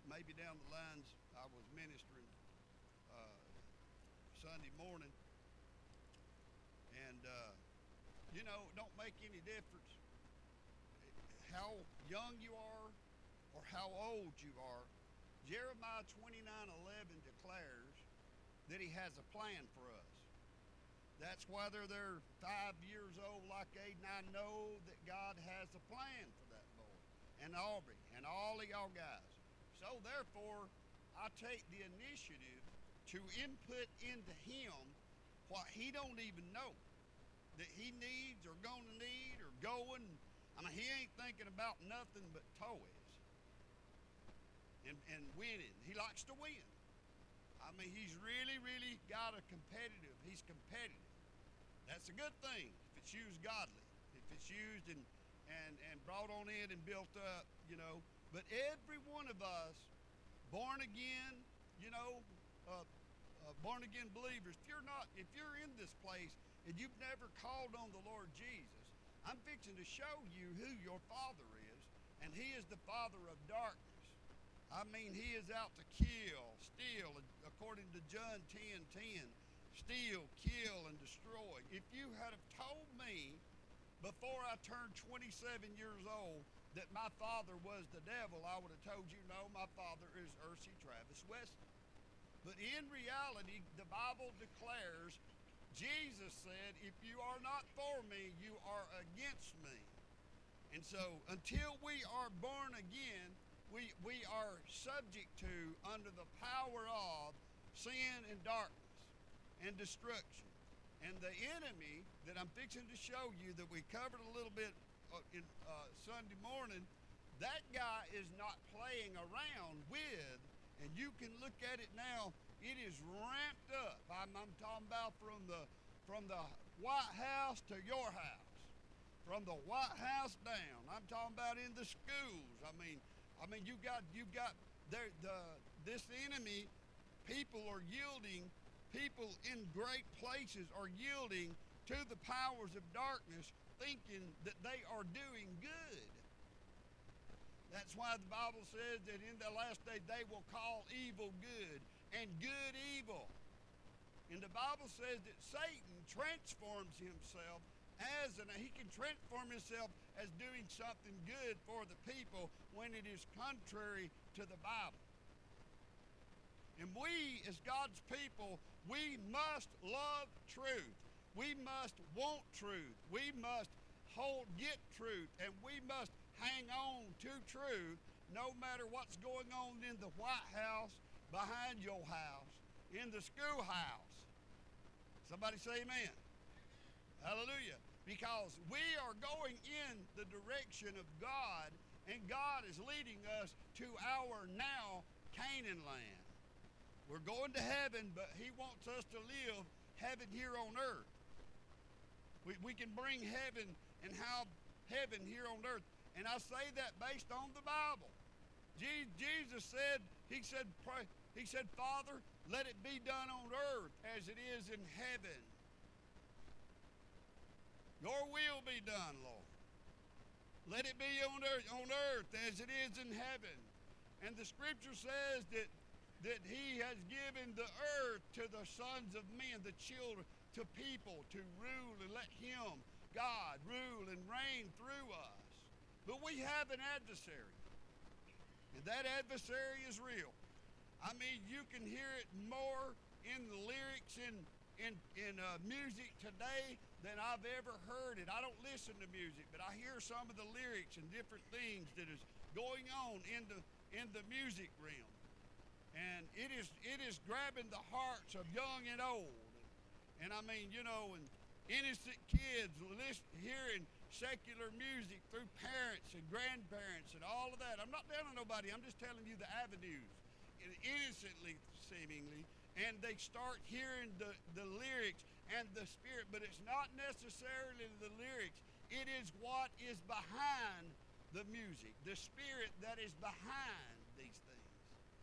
maybe down the lines I was ministering Sunday morning, and it don't make any difference how young you are or how old you are. Jeremiah 29:11 declares that He has a plan for us. That's whether they're 5 years old like Aiden. I know that God has a plan for that boy and Aubrey and all of y'all guys. So therefore, I take the initiative to input into him what he don't even know that he needs or gonna need or going. I mean, he ain't thinking about nothing but toys and winning. He likes to win. I mean, he's really got a competitive. He's competitive. That's a good thing if it's used godly. If it's used and brought on in and built up, But every one of us, born again, born again believers, if you're in this place and you've never called on the Lord Jesus, I'm fixing to show you who your Father is, and He is the Father of darkness. I mean, He is out to kill, steal, according to John 10:10, steal, kill, and destroy. If you had have told me before I turned 27 years old that my father was the devil, I would have told you, no, my father is R.C. Travis Wesley. But in reality, the Bible declares, Jesus said, if you are not for me, you are against me. And so until we are born again, we are subject to, under the power of, sin and darkness and destruction. And the enemy that I'm fixing to show you that we covered a little bit in Sunday morning, that guy is not playing around with, and you can look at it now, it is ramped up. I'm talking about from the White House to your house, from the White House down. I'm talking about in the schools. I mean, you've got this enemy. People are yielding. People in great places are yielding to the powers of darkness, thinking that they are doing good. That's why the Bible says that in the last day they will call evil good and good evil. And the Bible says that Satan transforms himself he can transform himself as doing something good for the people when it is contrary to the Bible. And we, as God's people, we must love truth. We must want truth. We must get truth. And we must hang on to truth no matter what's going on in the White House, behind your house, in the schoolhouse. Somebody say amen. Hallelujah. Because we are going in the direction of God, and God is leading us to our now Canaan land. We're going to heaven, but He wants us to live heaven here on earth. We can bring heaven and have heaven here on earth. And I say that based on the Bible. Jesus said, He said, Father, let it be done on earth as it is in heaven. Your will be done, Lord. Let it be on earth as it is in heaven. And the scripture says that He has given the earth to the sons of men, the children, to people to rule, and let Him, God, rule and reign through us. But we have an adversary, and that adversary is real. I mean, you can hear it more in the lyrics in music today than I've ever heard it. I don't listen to music, but I hear some of the lyrics and different things that is going on in the music realm. And it is grabbing the hearts of young and old. And I mean, and innocent kids hearing secular music through parents and grandparents and all of that. I'm not down on nobody. I'm just telling you the avenues, innocently seemingly. And they start hearing the lyrics and the spirit, but it's not necessarily the lyrics. It is what is behind the music, the spirit that is behind these things.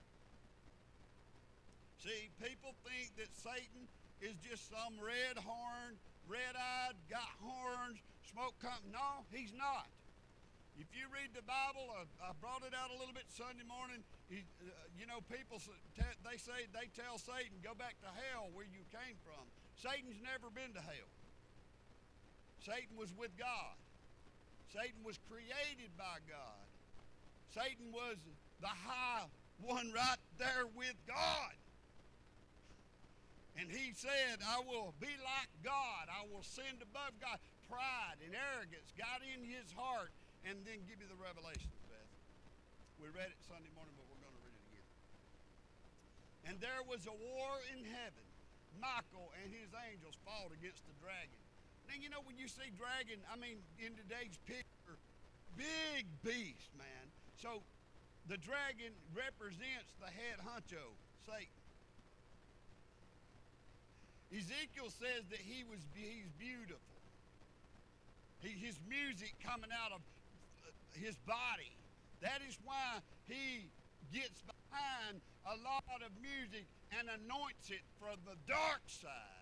See, people think that Satan is just some red-eyed, got horns, smoke company. No, he's not. If you read the Bible, I brought it out a little bit Sunday morning. People they tell Satan, go back to hell where you came from. Satan's never been to hell. Satan was with God. Satan was created by God. Satan was the high one right there with God. And he said, I will be like God. I will ascend above God. Pride and arrogance got in his heart. And then give you the revelation, Beth. We read it Sunday morning, but we're going to read it again. And there was a war in heaven. Michael and his angels fought against the dragon. Now, when you see dragon, in today's picture, big beast, man. So the dragon represents the head honcho, Satan. Ezekiel says that he's beautiful. His music coming out of his body. That is why he gets behind a lot of music and anoints it from the dark side.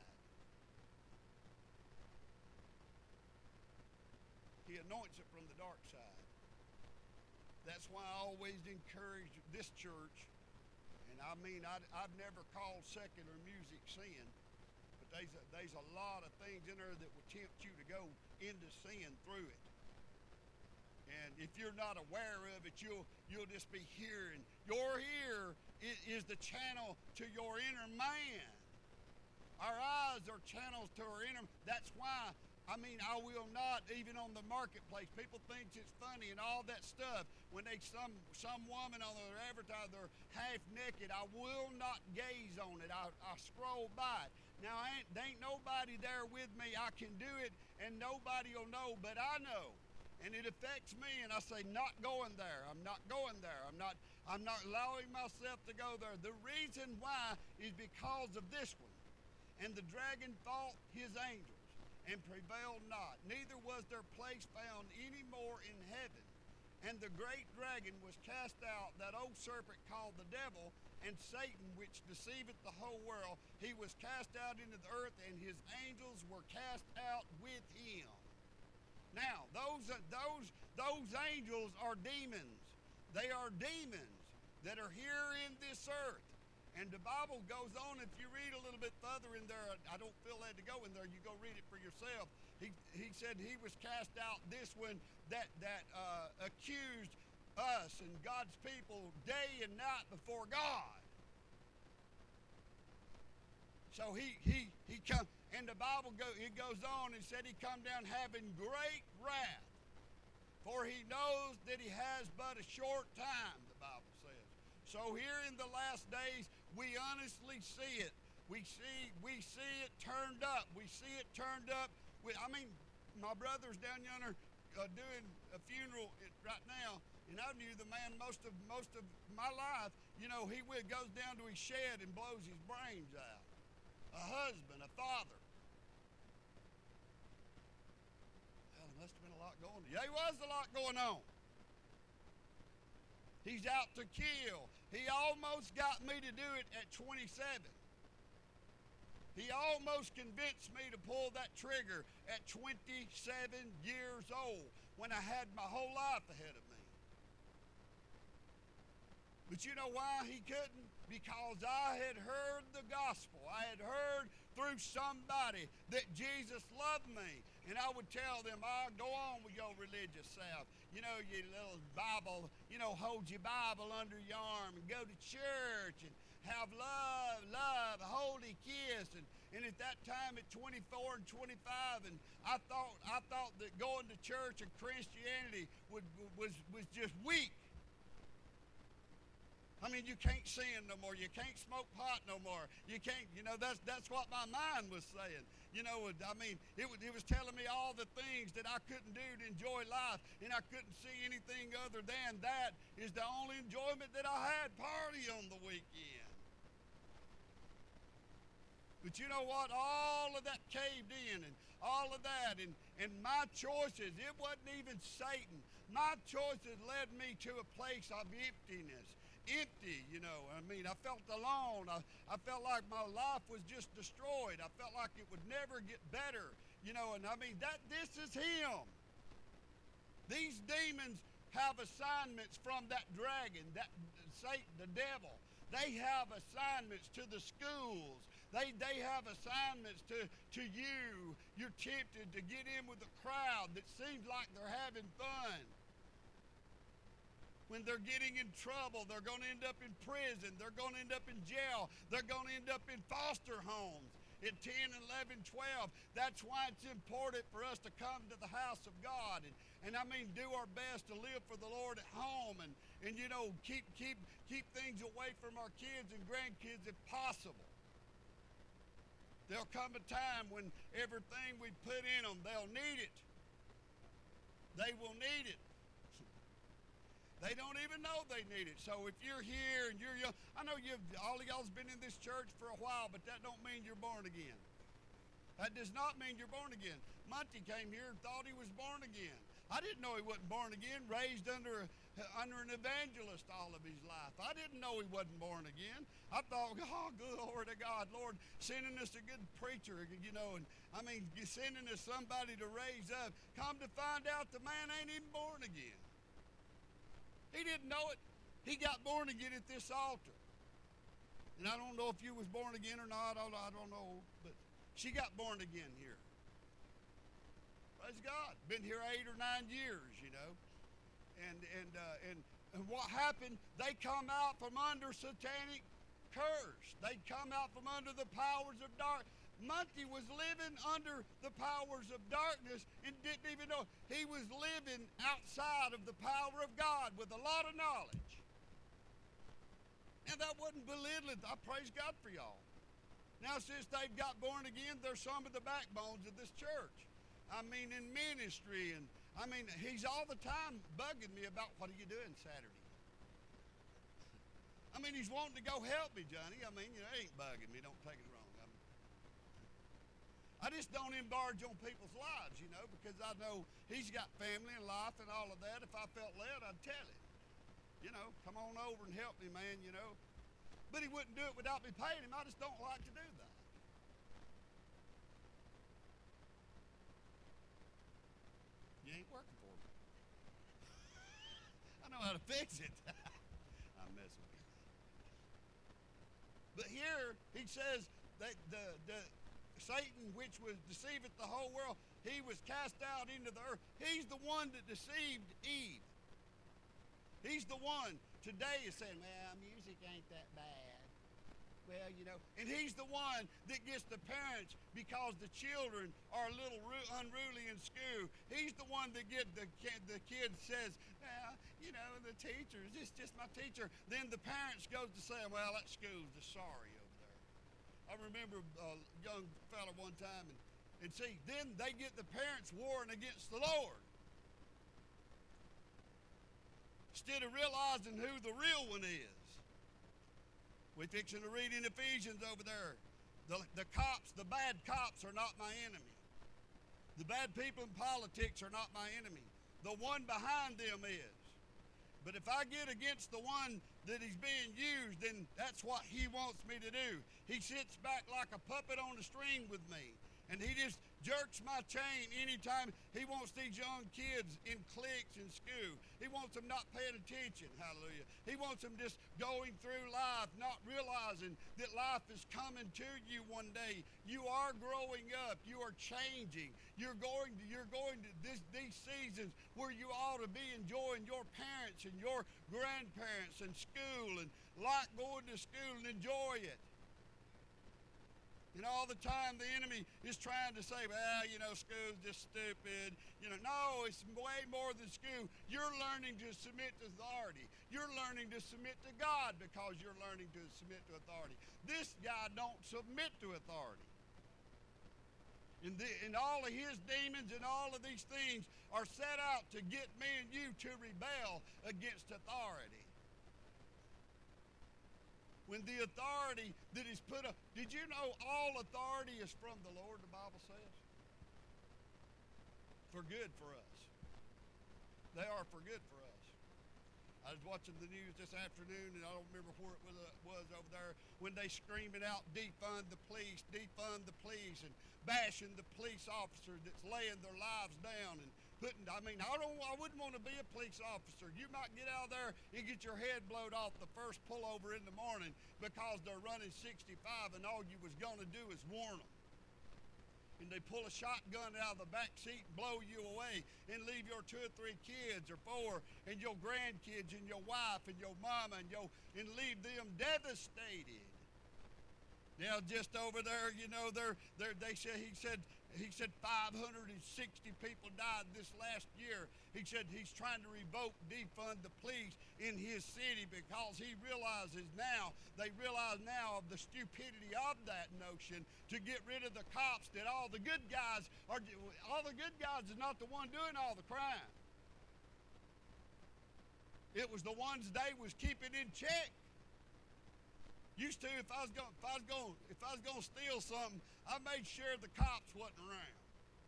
He anoints it from the dark side. That's why I always encourage this church, and I've never called secular music sin, but there's a lot of things in there that will tempt you to go into sin through it. And if you're not aware of it, you'll just be hearing. Your ear is the channel to your inner man. Our eyes are channels to our inner. That's why, I will not, even on the marketplace, people think it's funny and all that stuff. When some woman on their advertise, they're half naked, I will not gaze on it. I scroll by it. Now, there ain't nobody there with me. I can do it, and nobody will know, but I know. And it affects me, and I say, not going there. I'm not going there. I'm not allowing myself to go there. The reason why is because of this one. And the dragon fought his angels and prevailed not. Neither was their place found any more in heaven. And the great dragon was cast out, that old serpent called the devil, and Satan, which deceiveth the whole world. He was cast out into the earth, and his angels were cast out with him. Now, those angels are demons. They are demons that are here in this earth. And the Bible goes on, if you read a little bit further in there, I don't feel led to go in there, you go read it for yourself. He said he was cast out, this one that accused us and God's people day and night before God. So he come, and the Bible goes on and said he come down having great wrath, for he knows that he has but a short time, the Bible says. So here in the last days, we honestly see it. We see it turned up. We see it turned up. My brother's down yonder doing a funeral right now, and I knew the man most of my life. He goes down to his shed and blows his brains out. A husband, a father. Well, there must have been a lot going on. Yeah, there was a lot going on. He's out to kill. He almost got me to do it at 27. He almost convinced me to pull that trigger at 27 years old when I had my whole life ahead of me. But you know why he couldn't? Because I had heard the gospel. I had heard through somebody that Jesus loved me. And I would tell them, go on with your religious self. Your little Bible, hold your Bible under your arm and go to church and have love, a holy kiss. And at that time at 24 and 25, and I thought that going to church and Christianity was just weak. You can't sin no more. You can't smoke pot no more. You can't, that's what my mind was saying. It was telling me all the things that I couldn't do to enjoy life, and I couldn't see anything other than that is the only enjoyment that I had, party on the weekend. But you know what? All of that caved in, and all of that, and my choices, it wasn't even Satan. My choices led me to a place of emptiness. Empty, I felt alone. I felt like my life was just destroyed. I felt like it would never get better, and this is him. These demons have assignments from that dragon, that Satan, the devil. They have assignments to the schools. They have assignments to you. You're tempted to get in with a crowd that seems like they're having fun. When they're getting in trouble, they're going to end up in prison. They're going to end up in jail. They're going to end up in foster homes at 10, 11, 12. That's why it's important for us to come to the house of God and I mean do our best to live for the Lord at home and you know keep things away from our kids and grandkids if possible. There'll come a time when everything we put in them, they'll need it. They will need it. They don't even know they need it. So if you're here and you're young, I know all of y'all's been in this church for a while, but that don't mean you're born again. That does not mean you're born again. Monty came here and thought he was born again. I didn't know he wasn't born again, raised under an evangelist all of his life. I didn't know he wasn't born again. I thought, oh, glory to God, Lord, sending us a good preacher, you know, and I mean, sending us somebody to raise up. Come to find out the man ain't even born again. He didn't know it. He got born again at this altar. And I don't know if you was born again or not. I don't know. But she got born again here. Praise God. Been here 8 or 9 years, you know. And what happened, they come out from under satanic curse. They come out from under the powers of darkness. Monty was living under the powers of darkness and didn't even know. He was living outside of the power of God with a lot of knowledge. And that wasn't belittling. I praise God for y'all. Now, since they've got born again, they're some of the backbones of this church. I mean, in ministry. And I mean, he's all the time bugging me about, what are you doing Saturday? I mean, he's wanting to go help me, Johnny. I mean, you know, he ain't bugging me. Don't take it wrong. I just don't embarge on people's lives, you know, because I know he's got family and life and all of that. If I felt led, I'd tell him, you know, come on over and help me, man, you know. But he wouldn't do it without me paying him. I just don't like to do that. You ain't working for me. I know how to fix it. I'm messing with you. But here he says that the Satan, which was deceiveth the whole world, he was cast out into the earth. He's the one that deceived Eve. He's the one today is saying, well, music ain't that bad. Well, you know, and he's the one that gets the parents because the children are a little unruly in school. He's the one that the kid says, well, you know, the teachers, it's just my teacher. Then the parents goes to say, well, that school's just sorry over there. I remember a young fella one time, and see, then they get the parents warring against the Lord. Instead of realizing who the real one is. We're fixing to read in Ephesians over there. The cops, the bad cops are not my enemy. The bad people in politics are not my enemy. The one behind them is. But if I get against the one that he's being used, then that's what he wants me to do. He sits back like a puppet on a string with me. And he just jerks my chain anytime he wants these young kids in cliques in school. He wants them not paying attention, hallelujah. He wants them just going through life, not realizing that life is coming to you one day. You are growing up. You are changing. You're going to these seasons where you ought to be enjoying your parents and your grandparents and school and like going to school and enjoy it. And all the time the enemy is trying to say, well, you know, school's just stupid. You know, no, it's way more than school. You're learning to submit to authority. You're learning to submit to God because you're learning to submit to authority. This guy don't submit to authority. And all of his demons and all of these things are set out to get me and you to rebel against authority. When the authority that is put up, did you know all authority is from the Lord, the Bible says? For good for us. They are for good for us. I was watching the news this afternoon, and I don't remember where it was over there, when they screaming out, defund the police, and bashing the police officer that's laying their lives down and I wouldn't want to be a police officer. You might get out there and get your head blowed off the first pullover in the morning because they're running 65 and all you was going to do is warn them. And they pull a shotgun out of the back seat and blow you away and leave your 2 or 3 kids or 4 and your grandkids and your wife and your mama and leave them devastated. Now, just over there, he said 560 people died this last year. He said he's trying to defund the police in his city because they realize now of the stupidity of that notion to get rid of the cops, that all the good guys is not the one doing all the crime. It was the ones they was keeping in check. Used to, if I was going to steal something, I made sure the cops wasn't around.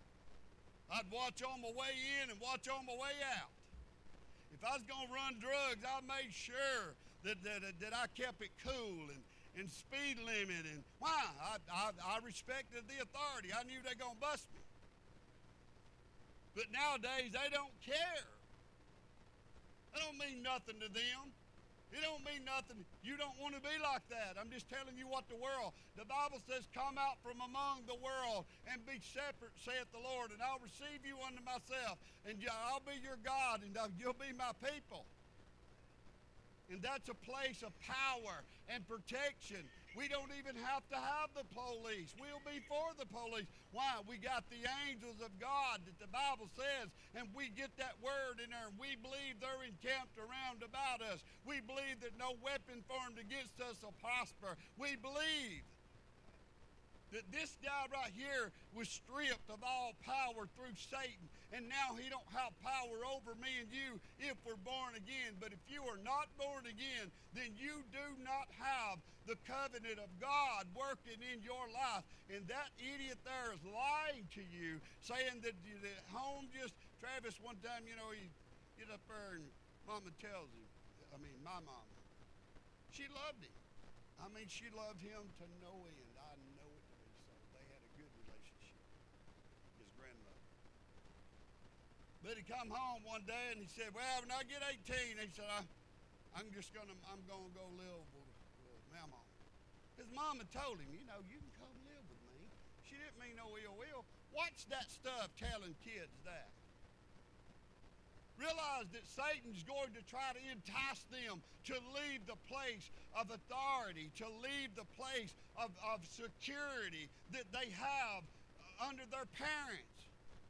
I'd watch on my way in and watch on my way out. If I was going to run drugs, I made sure that I kept it cool and speed limit. And why? I respected the authority. I knew they were going to bust me. But nowadays, they don't care. That don't mean nothing to them. It don't mean nothing. You don't want to be like that. I'm just telling you what the Bible says, come out from among the world and be separate, saith the Lord, and I'll receive you unto myself, and I'll be your God, and you'll be my people. And that's a place of power and protection. We don't even have to have the police. We'll be for the police. Why? We got the angels of God that the Bible says, and we get that word in there, and we believe they're encamped around about us. We believe that no weapon formed against us will prosper. We believe that this guy right here was stripped of all power through Satan, and now he don't have power over me and you if we're born again. But if you are not born again, then you do not have the covenant of God working in your life. And that idiot there is lying to you, saying that home Travis one time, he get up there and mama tells him, my mama, she loved him. She loved him to no end. I know it to be so. They had a good relationship, his grandmother. But he come home one day and he said, well, when I get 18, he said, I'm going to go live with Mama. His mama told him, you can come live with me. She didn't mean no ill will. Watch that stuff telling kids that. Realize that Satan's going to try to entice them to leave the place of authority, to leave the place of security that they have under their parents.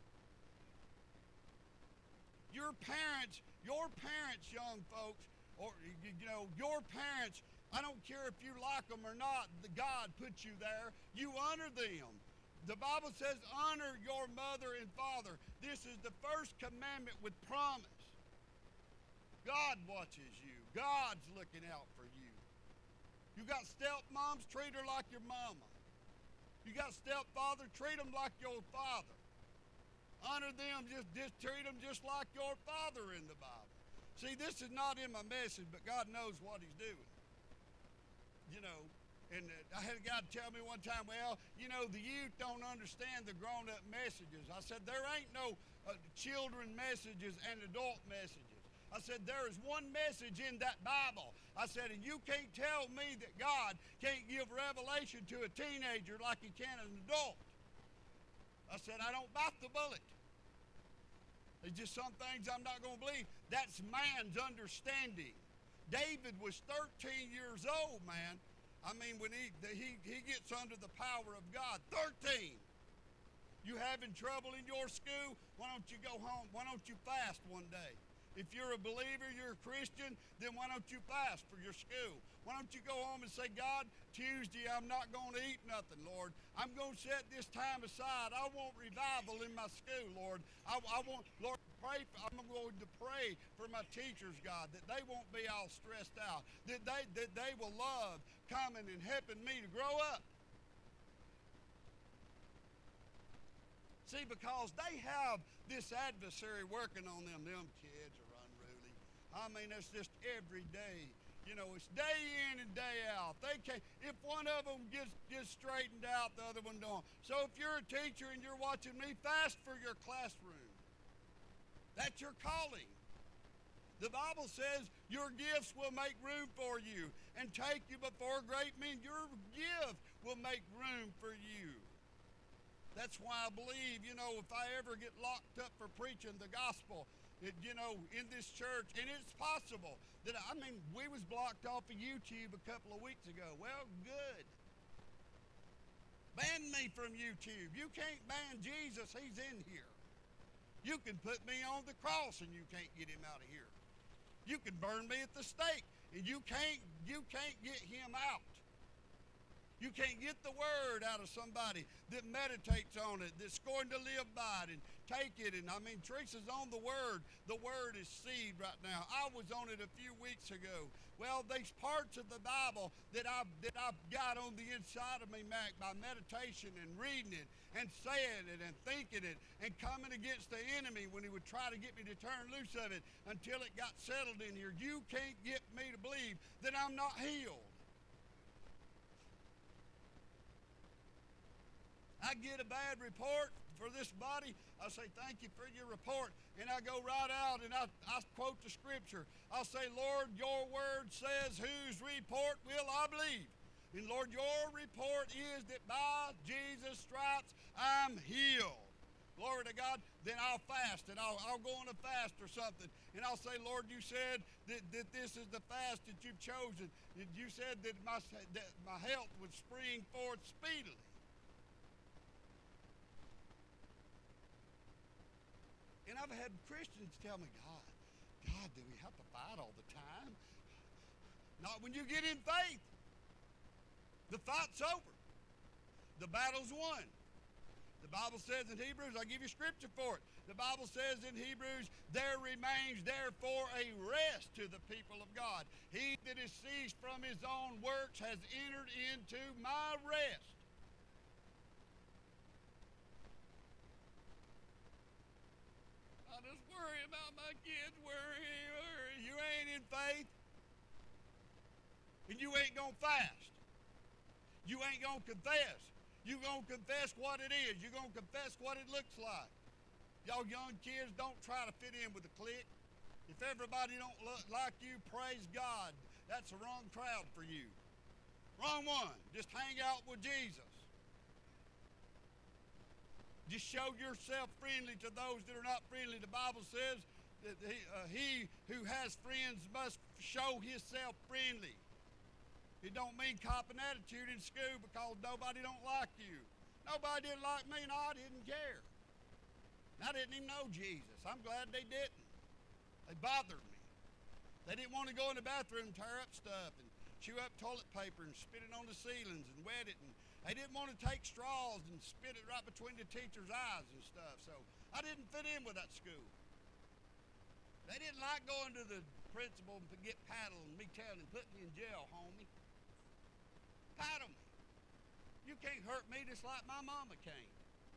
Your parents, young folks, or your parents, I don't care if you like them or not, God put you there. You honor them. The Bible says, honor your mother and father. This is the first commandment with promise. God watches you. God's looking out for you. You got stepmoms, treat her like your mama. You got stepfather, treat them like your father. Honor them, just treat them just like your father in the Bible. See, this is not in my message, but God knows what he's doing. And I had a guy tell me one time, the youth don't understand the grown-up messages. I said, there ain't no children messages and adult messages. I said, there is one message in that Bible. I said, and you can't tell me that God can't give revelation to a teenager like he can an adult. I said, I don't bite the bullet. There's just some things I'm not going to believe. That's man's understanding. David was 13 years old, man. When he gets under the power of God, 13. You having trouble in your school? Why don't you go home? Why don't you fast one day? If you're a believer, you're a Christian, then why don't you fast for your school? Why don't you go home and say, God, Tuesday I'm not going to eat nothing, Lord. I'm going to set this time aside. I want revival in my school, Lord. I'm going to pray for my teachers, God, that they won't be all stressed out, that they will love coming and helping me to grow up. See, because they have this adversary working on them. Them kids are unruly. It's just every day. It's day in and day out. They can't. If one of them gets straightened out, the other one don't. So if you're a teacher and you're watching me, fast for your classroom. That's your calling. The Bible says your gifts will make room for you and take you before great men. Your gift will make room for you. That's why I believe, if I ever get locked up for preaching the gospel, in this church, and it's possible that, we was blocked off of YouTube a couple of weeks ago. Well, good. Ban me from YouTube. You can't ban Jesus. He's in here. You can put me on the cross and you can't get him out of here. You can burn me at the stake and you can't get him out. You can't get the word out of somebody that meditates on it, that's going to live by it and take it. And Teresa's on the word. The word is seed right now. I was on it a few weeks ago. Well, there's parts of the Bible that I've got on the inside of me, Mac, by meditation and reading it and saying it and thinking it and coming against the enemy when he would try to get me to turn loose of it until it got settled in here. You can't get me to believe that I'm not healed. I get a bad report for this body. I say, thank you for your report. And I go right out and I quote the scripture. I'll say, Lord, your word says, whose report will I believe? And Lord, your report is that by Jesus' stripes I'm healed. Glory to God. Then I'll fast and I'll go on a fast or something. And I'll say, Lord, you said that this is the fast that you've chosen. You said that my health would spring forth speedily. And I've had Christians tell me, God, do we have to fight all the time? Not when you get in faith. The fight's over. The battle's won. The Bible says in Hebrews, I'll give you scripture for it. The Bible says in Hebrews, there remains therefore a rest to the people of God. He that is ceased from his own works has entered into my rest. I just worry about my kids. Worry. You ain't in faith. And you ain't going to fast. You ain't going to confess. You're going to confess what it is. You're going to confess what it looks like. Y'all young kids, don't try to fit in with the clique. If everybody don't look like you, praise God. That's the wrong crowd for you. Wrong one. Just hang out with Jesus. Just show yourself friendly to those that are not friendly. The Bible says that he who has friends must show himself friendly. It don't mean copping attitude in school because nobody don't like you. Nobody didn't like me and I didn't care. And I didn't even know Jesus. I'm glad they didn't. They bothered me. They didn't want to go in the bathroom and tear up stuff and chew up toilet paper and spit it on the ceilings and wet it. And they didn't want to take straws and spit it right between the teacher's eyes and stuff. So I didn't fit in with that school. They didn't like going to the principal and get paddled and me telling him, put me in jail, homie. Paddle me. You can't hurt me just like my mama can't.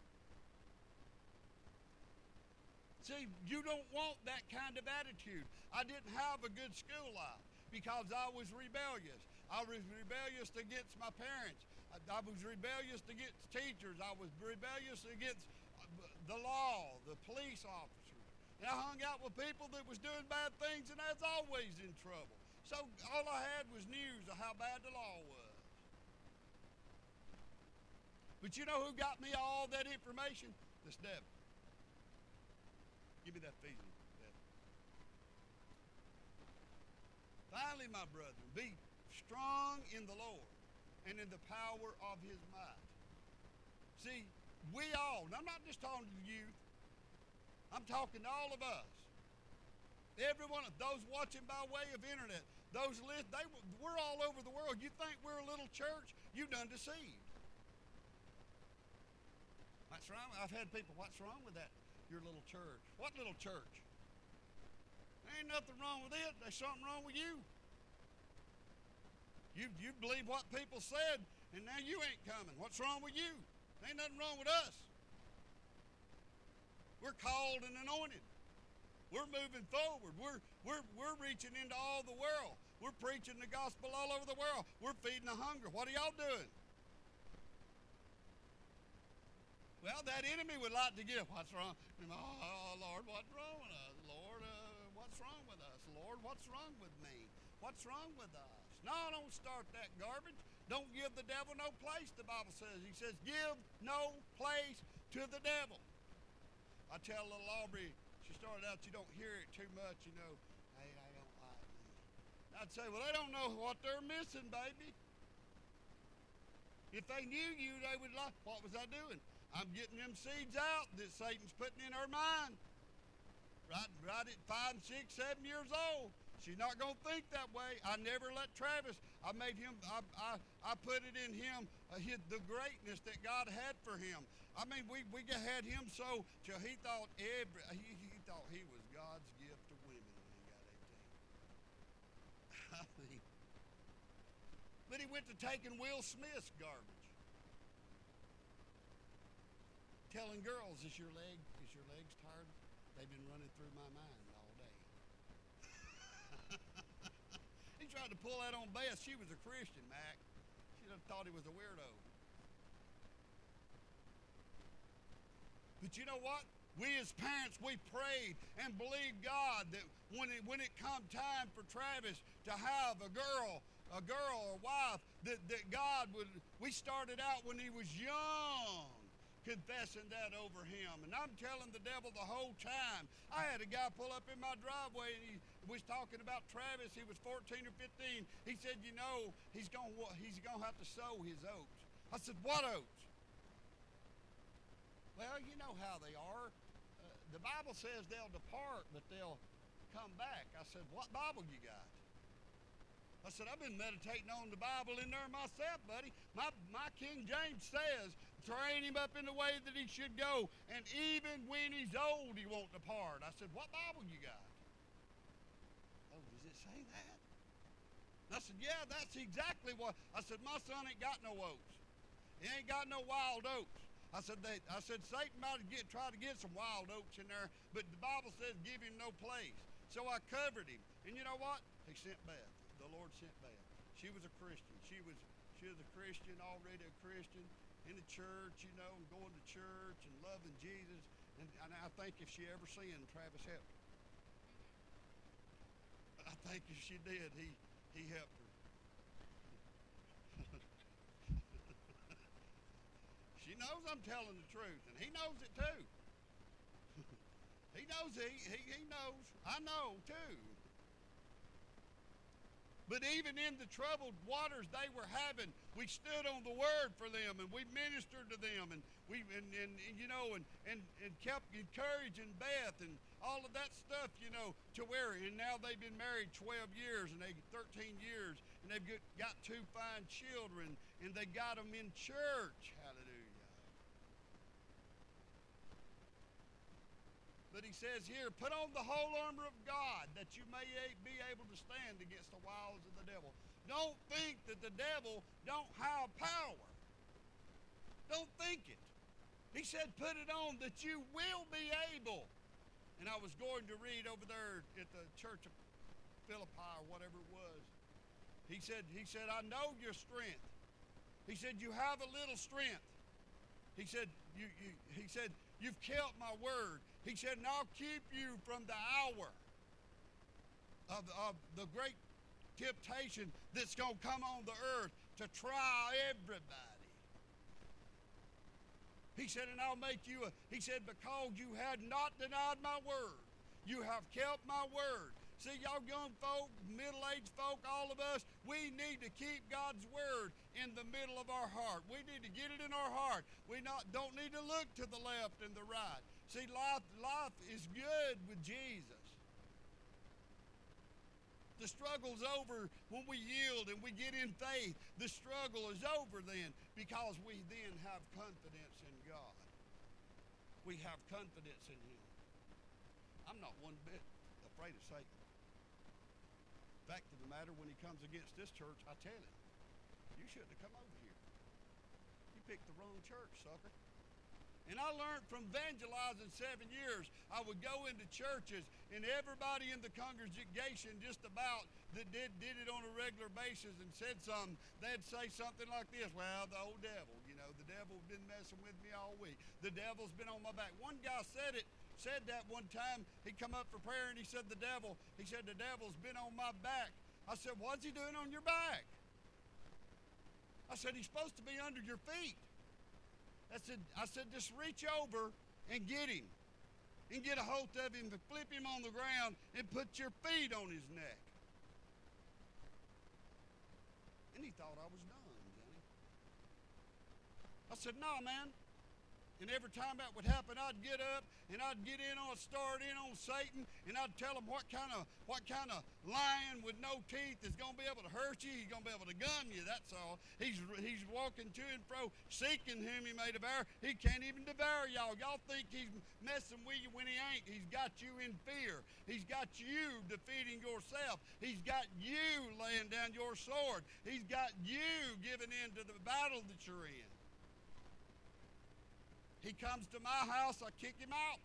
See, you don't want that kind of attitude. I didn't have a good school life because I was rebellious. I was rebellious against my parents. I was rebellious against teachers. I was rebellious against the law, the police officers. And I hung out with people that was doing bad things, and I was always in trouble. So all I had was news of how bad the law was. But you know who got me all that information? This devil. Give me that feeling, devil. Finally, my brethren, be strong in the Lord and in the power of his might. See, we all, and I'm not just talking to the youth, I'm talking to all of us. Every one of those watching by way of internet, those we're all over the world. You think we're a little church? You done deceived. What's wrong? I've had people, what's wrong with that? Your little church. What little church? There ain't nothing wrong with it. There's something wrong with you. You believe what people said, and now you ain't coming. What's wrong with you? There ain't nothing wrong with us. We're called and anointed. We're moving forward. We're reaching into all the world. We're preaching the gospel all over the world. We're feeding the hunger. What are y'all doing? Well, that enemy would like to get, what's wrong? Oh, Lord, what's wrong with us? wrong with us, Lord? What's wrong with me? What's wrong with us? No, don't start that garbage. Don't give the devil no place, the Bible says. He says, give no place to the devil. I tell little Aubrey, she started out, you don't hear it too much, you know. Hey, I don't like me. I'd say, well, they don't know what they're missing, baby. If they knew you, they would like, what was I doing? I'm getting them seeds out that Satan's putting in her mind. Right at 5, 6, 7 years old. She's not going to think that way. I never let Travis, I made him, I put it in him, the greatness that God had for him. I mean, we had him so till he thought he thought he was God's gift to women when he got 18. I mean, but he went to taking Will Smith's garbage. Telling girls, is your legs tired? They've been running through my mind all day. He tried to pull that on Beth. She was a Christian, Mac. She'd have thought he was a weirdo. But you know what? We as parents, we prayed and believed God that when it come time for Travis to have a girl or wife, that God would, we started out when he was young, confessing that over him. And I'm telling the devil the whole time. I had a guy pull up in my driveway and he was talking about Travis. He was 14 or 15. He said, you know, he's going to have to sow his oats. I said, what oats? Well, you know how they are. The Bible says they'll depart, but they'll come back. I said, what Bible you got? I said, I've been meditating on the Bible in there myself, buddy. My King James says, train him up in the way that he should go, and even when he's old, he won't depart. I said, what Bible you got? Oh, does it say that? And I said, yeah, that's exactly what. I said, my son ain't got no oats. He ain't got no wild oats. I said, Satan might try to get some wild oats in there, but the Bible says give him no place. So I covered him. And you know what? He sent Beth. The Lord sent Beth. She was a Christian. She was a Christian, already a Christian, in the church, you know, and going to church and loving Jesus. And I think if she ever sinned, Travis helped her. I think if she did, he helped her. She knows I'm telling the truth, and he knows it too. He knows he knows. I know too. But even in the troubled waters they were having, we stood on the word for them, and we ministered to them, and we kept encouraging Beth and all of that stuff, you know, to where, and now they've been married 12 years and 13 years, and they've got 2 fine children, and they got them in church. Hallelujah. But he says here, put on the whole armor of God that you may be able to stand against the wiles of the devil. Don't think that the devil don't have power. Don't think it. He said, put it on that you will be able. And I was going to read over there at the church of Philippi or whatever it was. He said, I know your strength. He said, you have a little strength. He said, you've kept my word. He said, and I'll keep you from the hour of the great temptation that's going to come on the earth to try everybody. He said, and I'll make you he said, because you had not denied my word, you have kept my word. See, y'all young folk, middle-aged folk, all of us, we need to keep God's word in the middle of our heart. We need to get it in our heart. We don't need to look to the left and the right. See, life is good with Jesus. The struggle's over when we yield and we get in faith. The struggle is over then because we then have confidence in God. We have confidence in Him. I'm not one bit afraid of Satan. Fact of the matter, when he comes against this church, I tell him, you shouldn't have come over here. You picked the wrong church, sucker. And I learned from evangelizing 7 years. I would go into churches, and everybody in the congregation just about that did it on a regular basis and said something, they'd say something like this, well, the old devil, you know, the devil's been messing with me all week. The devil's been on my back. One guy said it said that one time. He come up for prayer and he said, the devil's been on my back. I said, what's he doing on your back? I said, he's supposed to be under your feet. I said, just reach over and get him. And get a hold of him and flip him on the ground and put your feet on his neck. And he thought I was done, Johnny. I said, no, man. And every time that would happen, I'd get up and I'd start in on Satan, and I'd tell him what kind of lion with no teeth is going to be able to hurt you. He's going to be able to gum you, that's all. He's walking to and fro, seeking whom he may devour. He can't even devour y'all. Y'all think he's messing with you when he ain't. He's got you in fear. He's got you defeating yourself. He's got you laying down your sword. He's got you giving in to the battle that you're in. He comes to my house, I kick him out.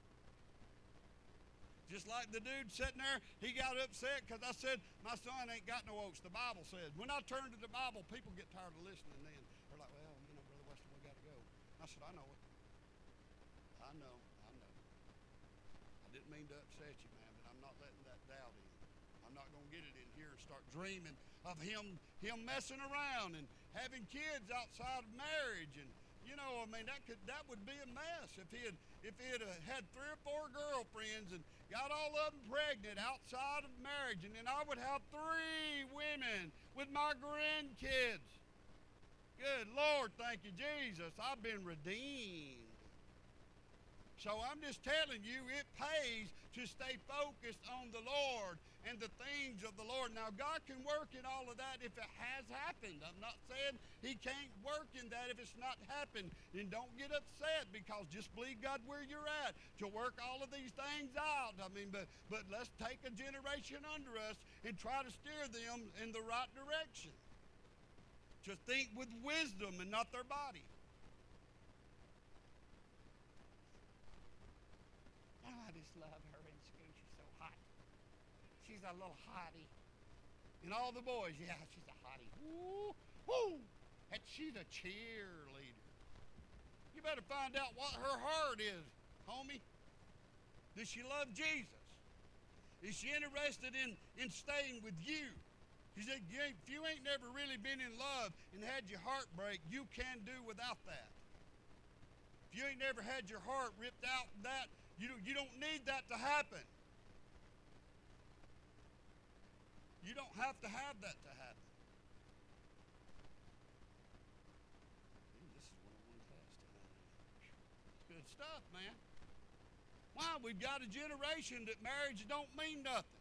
Just like the dude sitting there, he got upset because I said, my son ain't got no oats, the Bible says. When I turn to the Bible, people get tired of listening then. They're like, well, Brother Weston, we got to go. I said, I know it. I know. I didn't mean to upset you, man, but I'm not letting that doubt in. I'm not going to get it in here and start dreaming of him messing around and having kids outside of marriage. And that would be a mess if he had had 3 or 4 girlfriends and got all of them pregnant outside of marriage, and then I would have 3 women with my grandkids. Good Lord, thank you, Jesus. I've been redeemed. So I'm just telling you, it pays to stay focused on the Lord and the things of the Lord. Now, God can work in all of that if it has happened. I'm not saying he can't work in that if it's not happened. And don't get upset, because just believe God where you're at to work all of these things out. But let's take a generation under us and try to steer them in the right direction. To think with wisdom and not their body. I just love her in school. She's so hot. She's a little hottie. And all the boys, yeah, she's a hottie. Woo, woo. And she's a cheerleader. You better find out what her heart is, homie. Does she love Jesus? Is she interested in staying with you? She said, if you ain't never really been in love and had your heart break, you can do without that. If you ain't never had your heart ripped out and that, you don't need that to happen. You don't have to have that to happen. This is what I want to class tonight. It's good stuff, man. Why? We've got a generation that marriage don't mean nothing.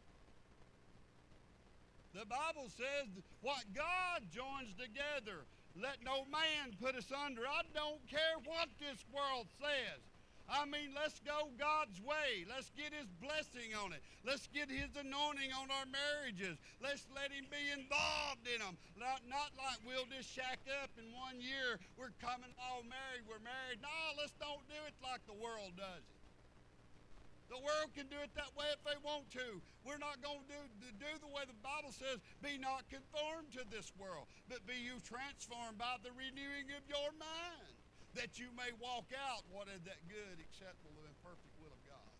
The Bible says what God joins together, let no man put us under. I don't care what this world says. Let's go God's way. Let's get his blessing on it. Let's get his anointing on our marriages. Let's let him be involved in them. Not like we'll just shack up in 1 year. We're coming all married. We're married. No, let's don't do it like the world does it. The world can do it that way if they want to. We're not going to do the way the Bible says, be not conformed to this world, but be you transformed by the renewing of your mind, that you may walk out what is that good, acceptable, and perfect will of God.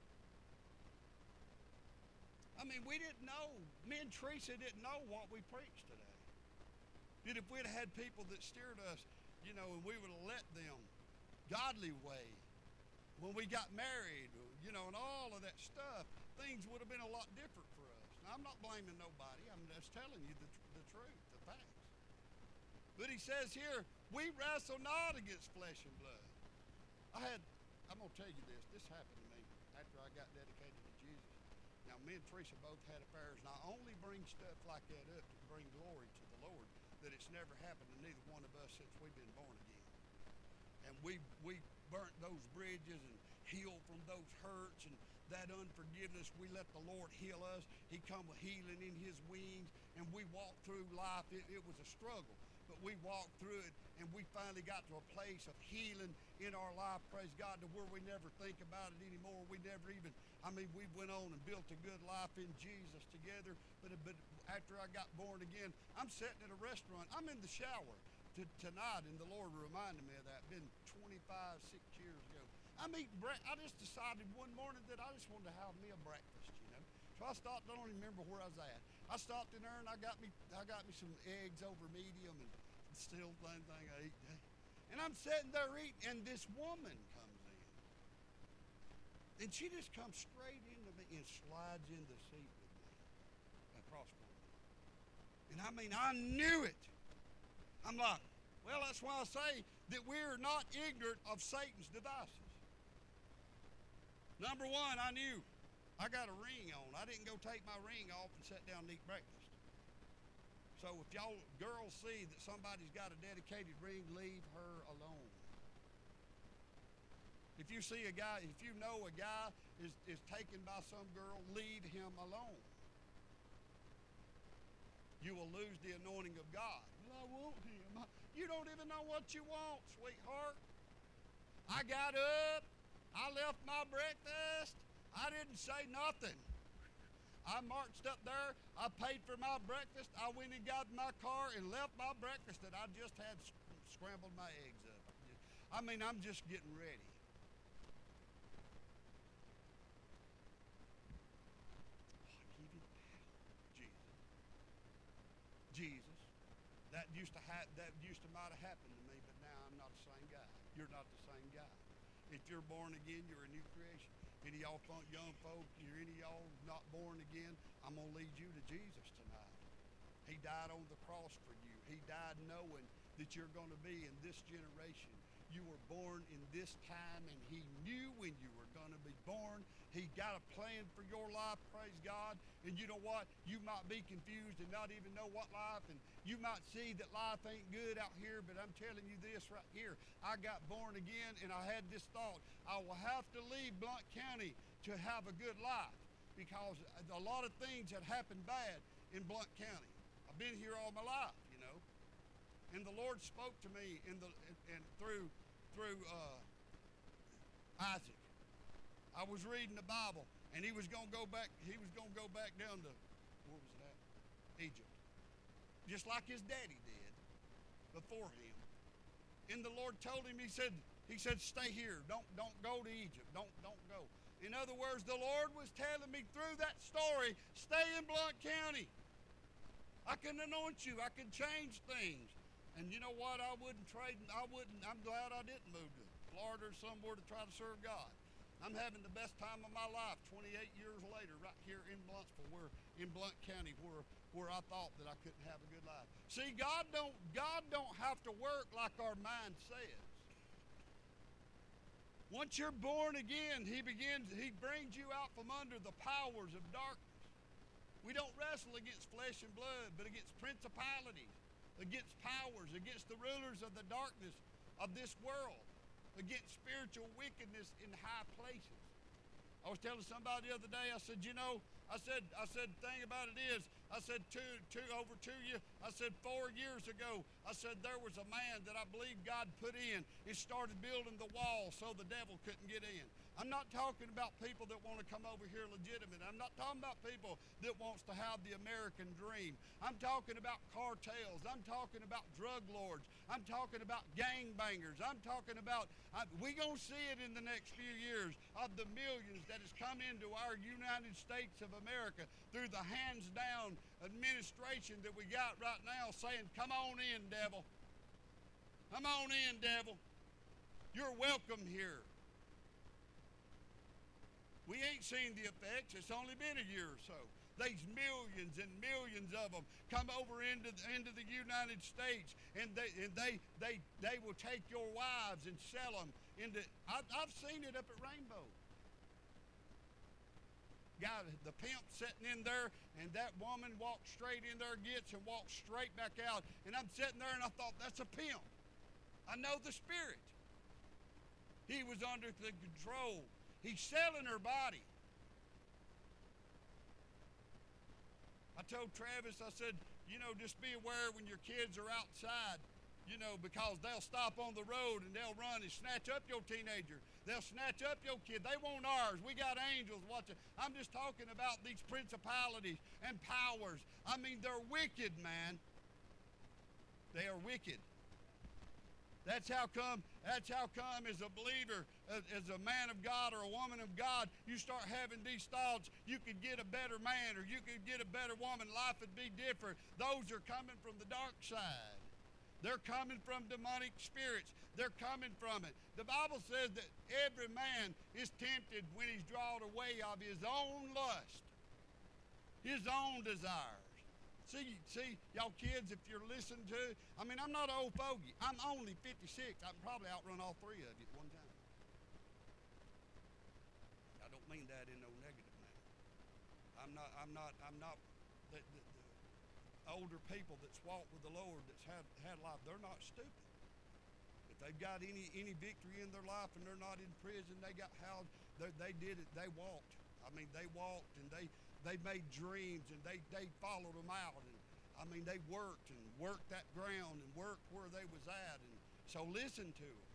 We didn't know. Me and Teresa didn't know what we preached today. That if we'd had people that steered us, and we would have let them, godly way, when we got married, and all of that stuff, things would have been a lot different for us. Now, I'm not blaming nobody. I'm just telling you the truth, the facts. But he says here, we wrestle not against flesh and blood. I'm going to tell you this. This happened to me after I got dedicated to Jesus. Now, me and Teresa both had affairs, and I only bring stuff like that up to bring glory to the Lord, that it's never happened to neither one of us since we've been born again. And we burnt those bridges and healed from those hurts and that unforgiveness. We let the Lord heal us. He come with healing in his wings, and we walked through life. It was a struggle, but we walked through it, and we finally got to a place of healing in our life, praise God, to where we never think about it anymore. We never even, we went on and built a good life in Jesus together, but after I got born again, I'm sitting at a restaurant. I'm in the shower tonight, and the Lord reminded me of that. Been 6 years ago. I'm eating breakfast. I just decided one morning that I just wanted to have me a breakfast, you know. So I stopped. I don't even remember where I was at. I stopped in there and I got me some eggs over medium and still same thing I eat. And I'm sitting there eating, and this woman comes in, and she just comes straight into me and slides in the seat with me across from me. And I mean, I knew it. I'm like, well, that's why I say that we're not ignorant of Satan's devices. Number one, I knew I got a ring on. I didn't go take my ring off and sit down and eat breakfast. So if y'all girls see that somebody's got a dedicated ring, leave her alone. If you see a guy, if you know a guy is taken by some girl, leave him alone. You will lose the anointing of God. Well, I want him. You don't even know what you want, sweetheart. I got up. I left my breakfast. I didn't say nothing. I marched up there. I paid for my breakfast. I went and got in my car and left my breakfast that I just had scrambled my eggs up. I mean, I'm just getting ready. Jesus. That used to might have happened to me, but now I'm not the same guy. You're not the same guy. If you're born again, you're a new creation. Any of y'all young folk, any of y'all not born again, I'm going to lead you to Jesus tonight. He died on the cross for you. He died knowing that you're going to be in this generation. You were born in this time, and he knew when you were going to be born. He got a plan for your life, praise God. And you know what? You might be confused and not even know what life, and you might see that life ain't good out here, but I'm telling you this right here. I got born again, and I had this thought. I will have to leave Blount County to have a good life, because a lot of things had happened bad in Blount County. I've been here all my life, you know. And the Lord spoke to me through Isaac. I was reading the Bible, and he was going to go back down to, where was it at? Egypt. Just like his daddy did before him. And the Lord told him, he said, stay here. Don't go to Egypt. Don't go. In other words, the Lord was telling me through that story, stay in Blount County. I can anoint you. I can change things. And you know what? I'm glad I didn't move to Florida or somewhere to try to serve God. I'm having the best time of my life 28 years later right here in Blunsville, in Blount County, where I thought that I couldn't have a good life. See, God don't have to work like our mind says. Once you're born again, he brings you out from under the powers of darkness. We don't wrestle against flesh and blood, but against principalities, against powers, against the rulers of the darkness of this world, against spiritual wickedness in high places. I was telling somebody the other day, I said, the thing about it is, I said, over to you, I said 4 years ago, I said there was a man that I believe God put in. He started building the wall so the devil couldn't get in. I'm not talking about people that want to come over here legitimate. I'm not talking about people that wants to have the American dream. I'm talking about cartels. I'm talking about drug lords. I'm talking about gangbangers. I'm talking about, we're going to see it in the next few years, of the millions that has come into our United States of America through the hands-down administration that we got right now saying, come on in, devil. Come on in, devil. You're welcome here. We ain't seen the effects. It's only been a year or so. These millions and millions of them come over into the United States, and they will take your wives and sell them into. I've seen it up at Rainbow. Guy, the pimp sitting in there, and that woman walks straight in there, gets and walks straight back out. And I'm sitting there, and I thought, that's a pimp. I know the spirit. He was under the control. He's selling her body. I told Travis, I said, just be aware when your kids are outside, because they'll stop on the road and they'll run and snatch up your teenager. They'll snatch up your kid. They want ours. We got angels watching. I'm just talking about these principalities and powers. I mean, they're wicked, man. They are wicked. That's how come as a believer, as a man of God or a woman of God, you start having these thoughts, you could get a better man or you could get a better woman, life would be different. Those are coming from the dark side. They're coming from demonic spirits. They're coming from it. The Bible says that every man is tempted when he's drawn away of his own lust, his own desires. See, y'all kids, if you're listening to, I'm not an old fogey. I'm only 56. I can probably outrun all three of you at one time. I don't mean that in no negative manner. I'm not the older people that's walked with the Lord, that's had life, they're not stupid. If they've got any victory in their life and they're not in prison, they got housed, they did it, they walked. They walked and they made dreams and they followed them out. And they worked that ground and worked where they was at. And so listen to them.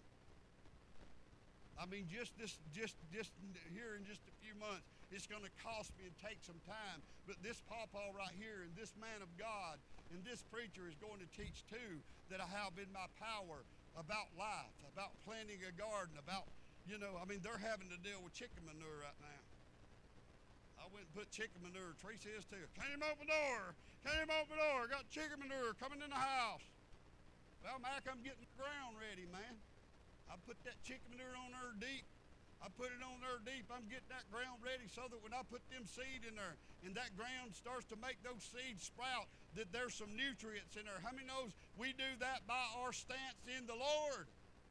Just here in just a few months, it's going to cost me and take some time. But this pawpaw right here and this man of God and this preacher is going to teach too that I have in my power about life, about planting a garden, about, they're having to deal with chicken manure right now. I went and put chicken manure. Teresa is too. Came open the door. Got chicken manure coming in the house. Well, Mac, I'm getting the ground ready, man. I put that chicken manure on there deep. I'm getting that ground ready so that when I put them seed in there and that ground starts to make those seeds sprout, that there's some nutrients in there. How many knows we do that by our stance in the Lord?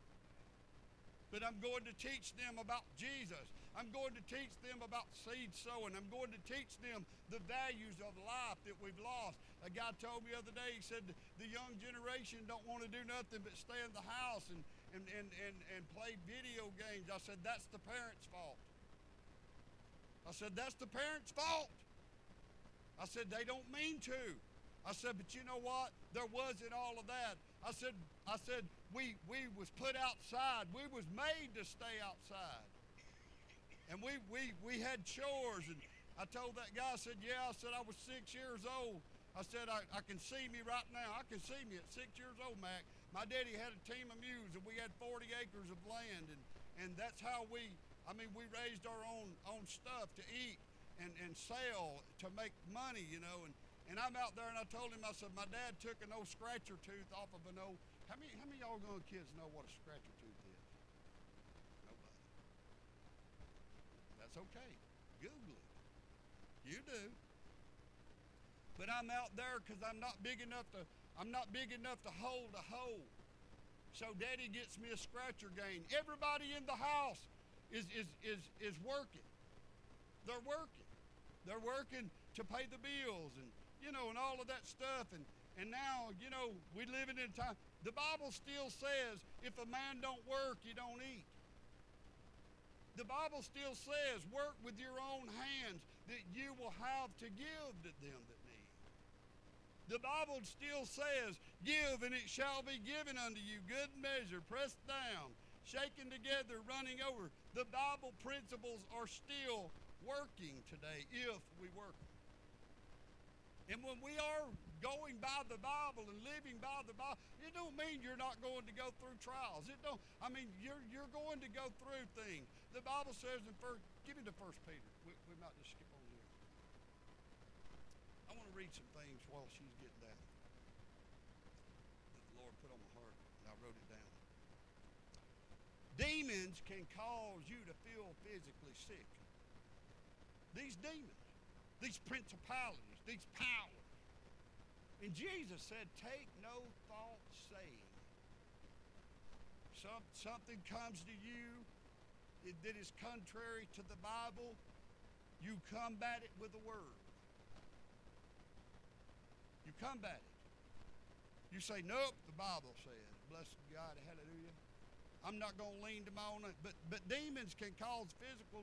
But I'm going to teach them about Jesus. I'm going to teach them about seed sowing. I'm going to teach them the values of life that we've lost. A guy told me the other day, he said, the young generation don't want to do nothing but stay in the house and play video games. I said, that's the parents' fault. I said, that's the parents' fault. I said, they don't mean to. I said, but you know what? There wasn't all of that. I said, we was put outside. We was made to stay outside. And we had chores, and I told that guy, I said, I was 6 years old. I said, I can see me right now. I can see me at 6 years old, Mac. My daddy had a team of mules, and we had 40 acres of land, and that's how we raised our own stuff to eat and sell to make money, and I'm out there, and I told him, I said, my dad took an old scratcher tooth off of an old, how many of y'all young kids know what a scratcher tooth is? Nobody. That's okay. Google it. You do. But I'm out there because I'm not big enough to hold a hoe. So Daddy gets me a scratcher game. Everybody in the house is working. They're working. They're working to pay the bills and all of that stuff. And now, we live in a time. The Bible still says if a man don't work, you don't eat. The Bible still says, work with your own hands that you will have to give to them that need. The Bible still says, give and it shall be given unto you, good measure, pressed down, shaken together, running over. The Bible principles are still working today if we work them. And when we are going by the Bible and living by the Bible, it don't mean you're not going to go through trials. You're going to go through things. The Bible says give me the 1 Peter. We might just skip on here. I want to read some things while she's getting that the Lord put on my heart, and I wrote it down. Demons can cause you to feel physically sick. These demons, these principalities, these powers. And Jesus said, take no thought saying. Something comes to you that is contrary to the Bible, you combat it with the Word. You combat it. You say, nope, the Bible says. Bless God, hallelujah. I'm not going to lean to my own. But demons can cause physical.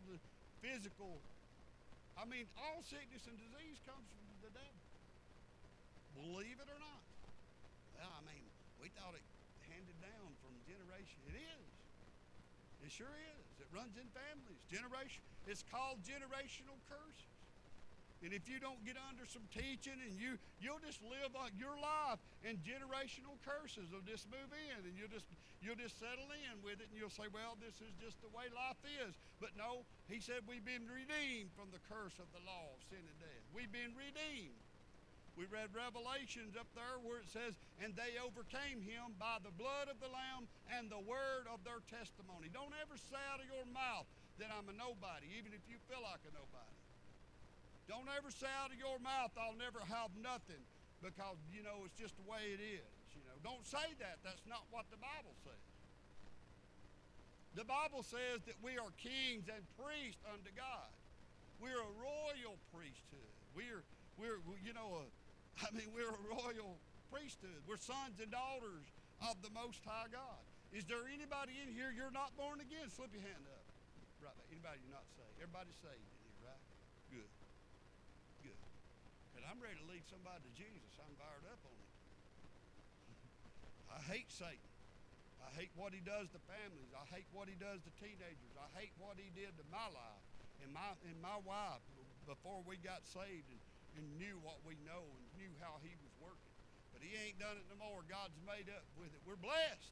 All sickness and disease comes from the devil. Believe it or not. Well, we thought it handed down from generation. It is. It sure is. It runs in families. It's called generational curses. And if you don't get under some teaching, and you'll just live your life, and generational curses will just move in, and you'll just settle in with it, and you'll say, well, this is just the way life is. But no, he said we've been redeemed from the curse of the law of sin and death. We've been redeemed. We read Revelations up there where it says, and they overcame him by the blood of the Lamb and the word of their testimony. Don't ever say out of your mouth that I'm a nobody, even if you feel like a nobody. Don't ever say out of your mouth, I'll never have nothing, because, it's just the way it is. Don't say that. That's not what the Bible says. The Bible says that we are kings and priests unto God. We're a royal priesthood. We're a royal priesthood. We're sons and daughters of the Most High God. Is there anybody in here you're not born again? Slip your hand up. Right. Anybody you're not saved? Everybody's saved in here, right? Good. Good. Because I'm ready to lead somebody to Jesus. I'm fired up on it. I hate Satan. I hate what he does to families. I hate what he does to teenagers. I hate what he did to my life and my wife before we got saved and knew what we know and knew how he was working. But he ain't done it no more. God's made up with it. We're blessed.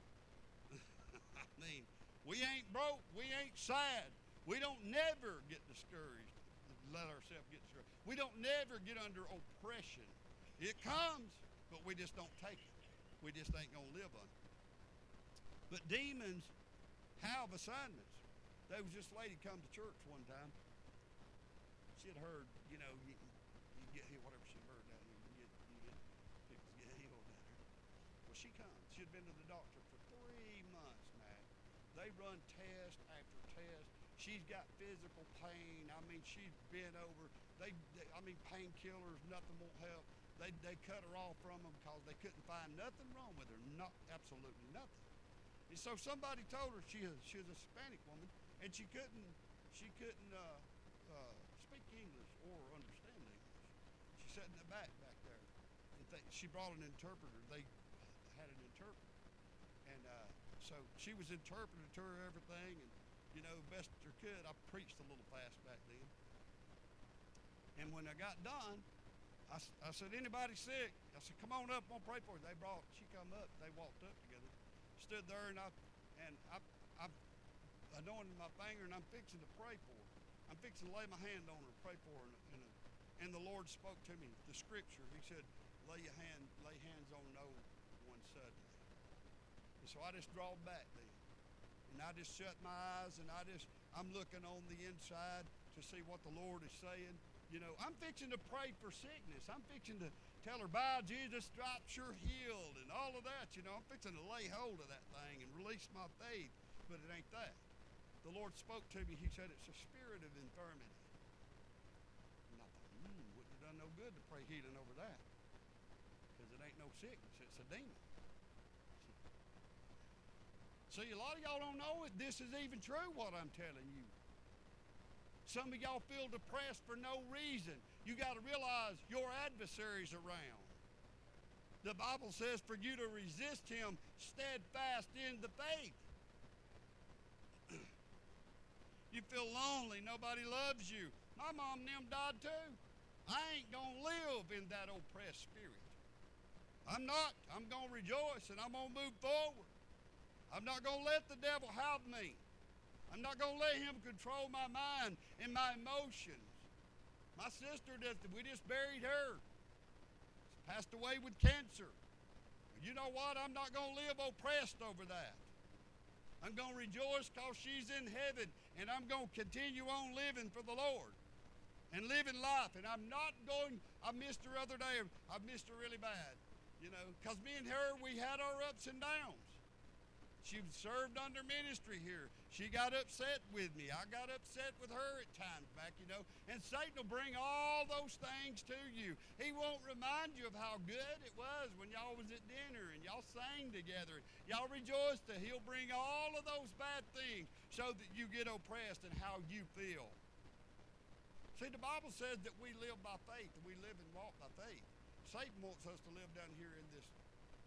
I mean, we ain't broke. We ain't sad. We don't never get discouraged. Let ourselves get discouraged. We don't never get under oppression. It comes, but we just don't take it. We just ain't going to live under it. But demons have assignments. There was this lady come to church one time. She had heard, you get healed, whatever she heard down here. You get people get healed down here. Well, she comes. She had been to the doctor for 3 months, Matt. They run test after test. She's got physical pain. I mean, she's been over. Painkillers, nothing won't help. They cut her off from them because they couldn't find nothing wrong with her. Absolutely nothing. And so somebody told her she was a Hispanic woman, and she couldn't speak English or understand English. She sat in the back there. She brought an interpreter. They had an interpreter. And so she was interpreting to her everything, and, best her could. I preached a little fast back then. And when I got done, I said, anybody sick? I said, come on up, I'm going to pray for you. She come up, they walked up together, stood there, and I anointed my finger, and I'm fixing to pray for her. I'm fixing to lay my hand on her, pray for her, and the Lord spoke to me, the scripture. He said, lay hands on no one suddenly. And so I just drawed back then. And I just shut my eyes, and I'm looking on the inside to see what the Lord is saying. I'm fixing to pray for sickness. I'm fixing to tell her, by Jesus' stripes you're healed, and all of that. I'm fixing to lay hold of that thing and release my faith, but it ain't that. The Lord spoke to me. He said, it's a spirit of infirmity. And I thought, wouldn't have done no good to pray healing over that, because it ain't no sickness. It's a demon. See, a lot of y'all don't know it. This is even true, what I'm telling you. Some of y'all feel depressed for no reason. You got to realize your adversary's around. The Bible says for you to resist him steadfast in the faith. You feel lonely. Nobody loves you. My mom and them died too. I ain't going to live in that oppressed spirit. I'm not. I'm going to rejoice, and I'm going to move forward. I'm not going to let the devil have me. I'm not going to let him control my mind and my emotions. My sister, we just buried her. She passed away with cancer. You know what? I'm not going to live oppressed over that. I'm going to rejoice because she's in heaven, and I'm going to continue on living for the Lord and living life. And I missed her other day. I missed her really bad, because me and her, we had our ups and downs. She served under ministry here. She got upset with me. I got upset with her at times back, And Satan will bring all those things to you. He won't remind you of how good it was when y'all was at dinner and y'all sang together. Y'all rejoiced. He'll bring all of those bad things so that you get oppressed in how you feel. See, the Bible says that we live by faith and we live and walk by faith. Satan wants us to live down here in this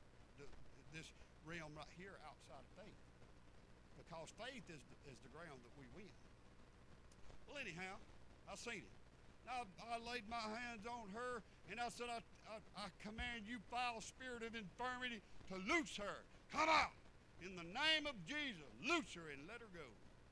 realm right here outside of faith, because faith is the ground that we win. Well, anyhow, I seen it. I laid my hands on her, and I said, I command you, foul spirit of infirmity, to loose her. Come out. In the name of Jesus, loose her and let her go.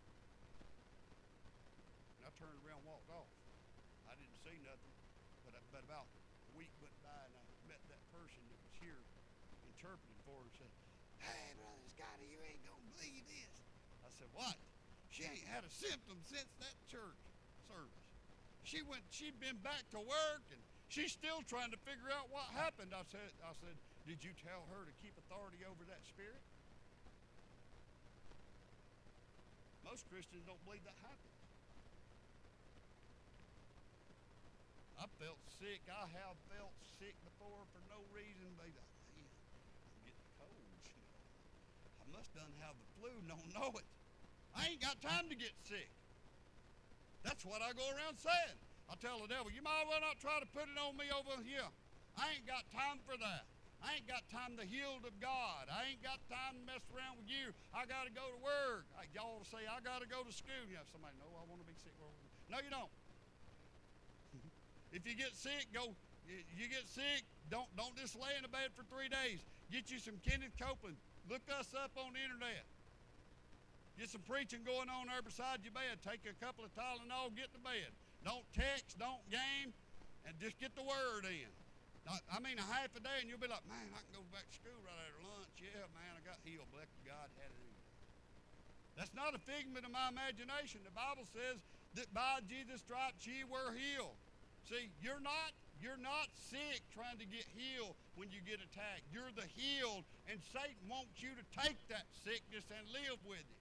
And I turned around and walked off. I didn't say nothing, but about a week went by, and I met that person that was here interpreting for her and said, hey, Brother Scotty, you ain't going to believe this. I said, what? She ain't had a symptom since that church service. She'd been back to work, and she's still trying to figure out what happened. I said, did you tell her to keep authority over that spirit? Most Christians don't believe that happens. I felt sick. I have felt sick before for no reason. But man, I'm getting colds. I must done have the flu and don't know it. I ain't got time to get sick. That's what I go around saying. I tell the devil, you might as well not try to put it on me over here. I ain't got time for that. I ain't got time to heal of God. I ain't got time to mess around with you. I got to go to work. Y'all say, I got to go to school. You have somebody, no, I want to be sick. No, you don't. If you get sick, you get sick, don't just lay in the bed for 3 days. Get you some Kenneth Copeland. Look us up on the internet. Get some preaching going on there beside your bed. Take a couple of Tylenol, get to bed. Don't text, don't game, and just get the word in. I mean, a half a day, and you'll be like, man, I can go back to school right after lunch. Yeah, man, I got healed. Bless God, hallelujah. That's not a figment of my imagination. The Bible says that by Jesus' stripes ye were healed. See, you're not sick trying to get healed when you get attacked. You're the healed, and Satan wants you to take that sickness and live with it.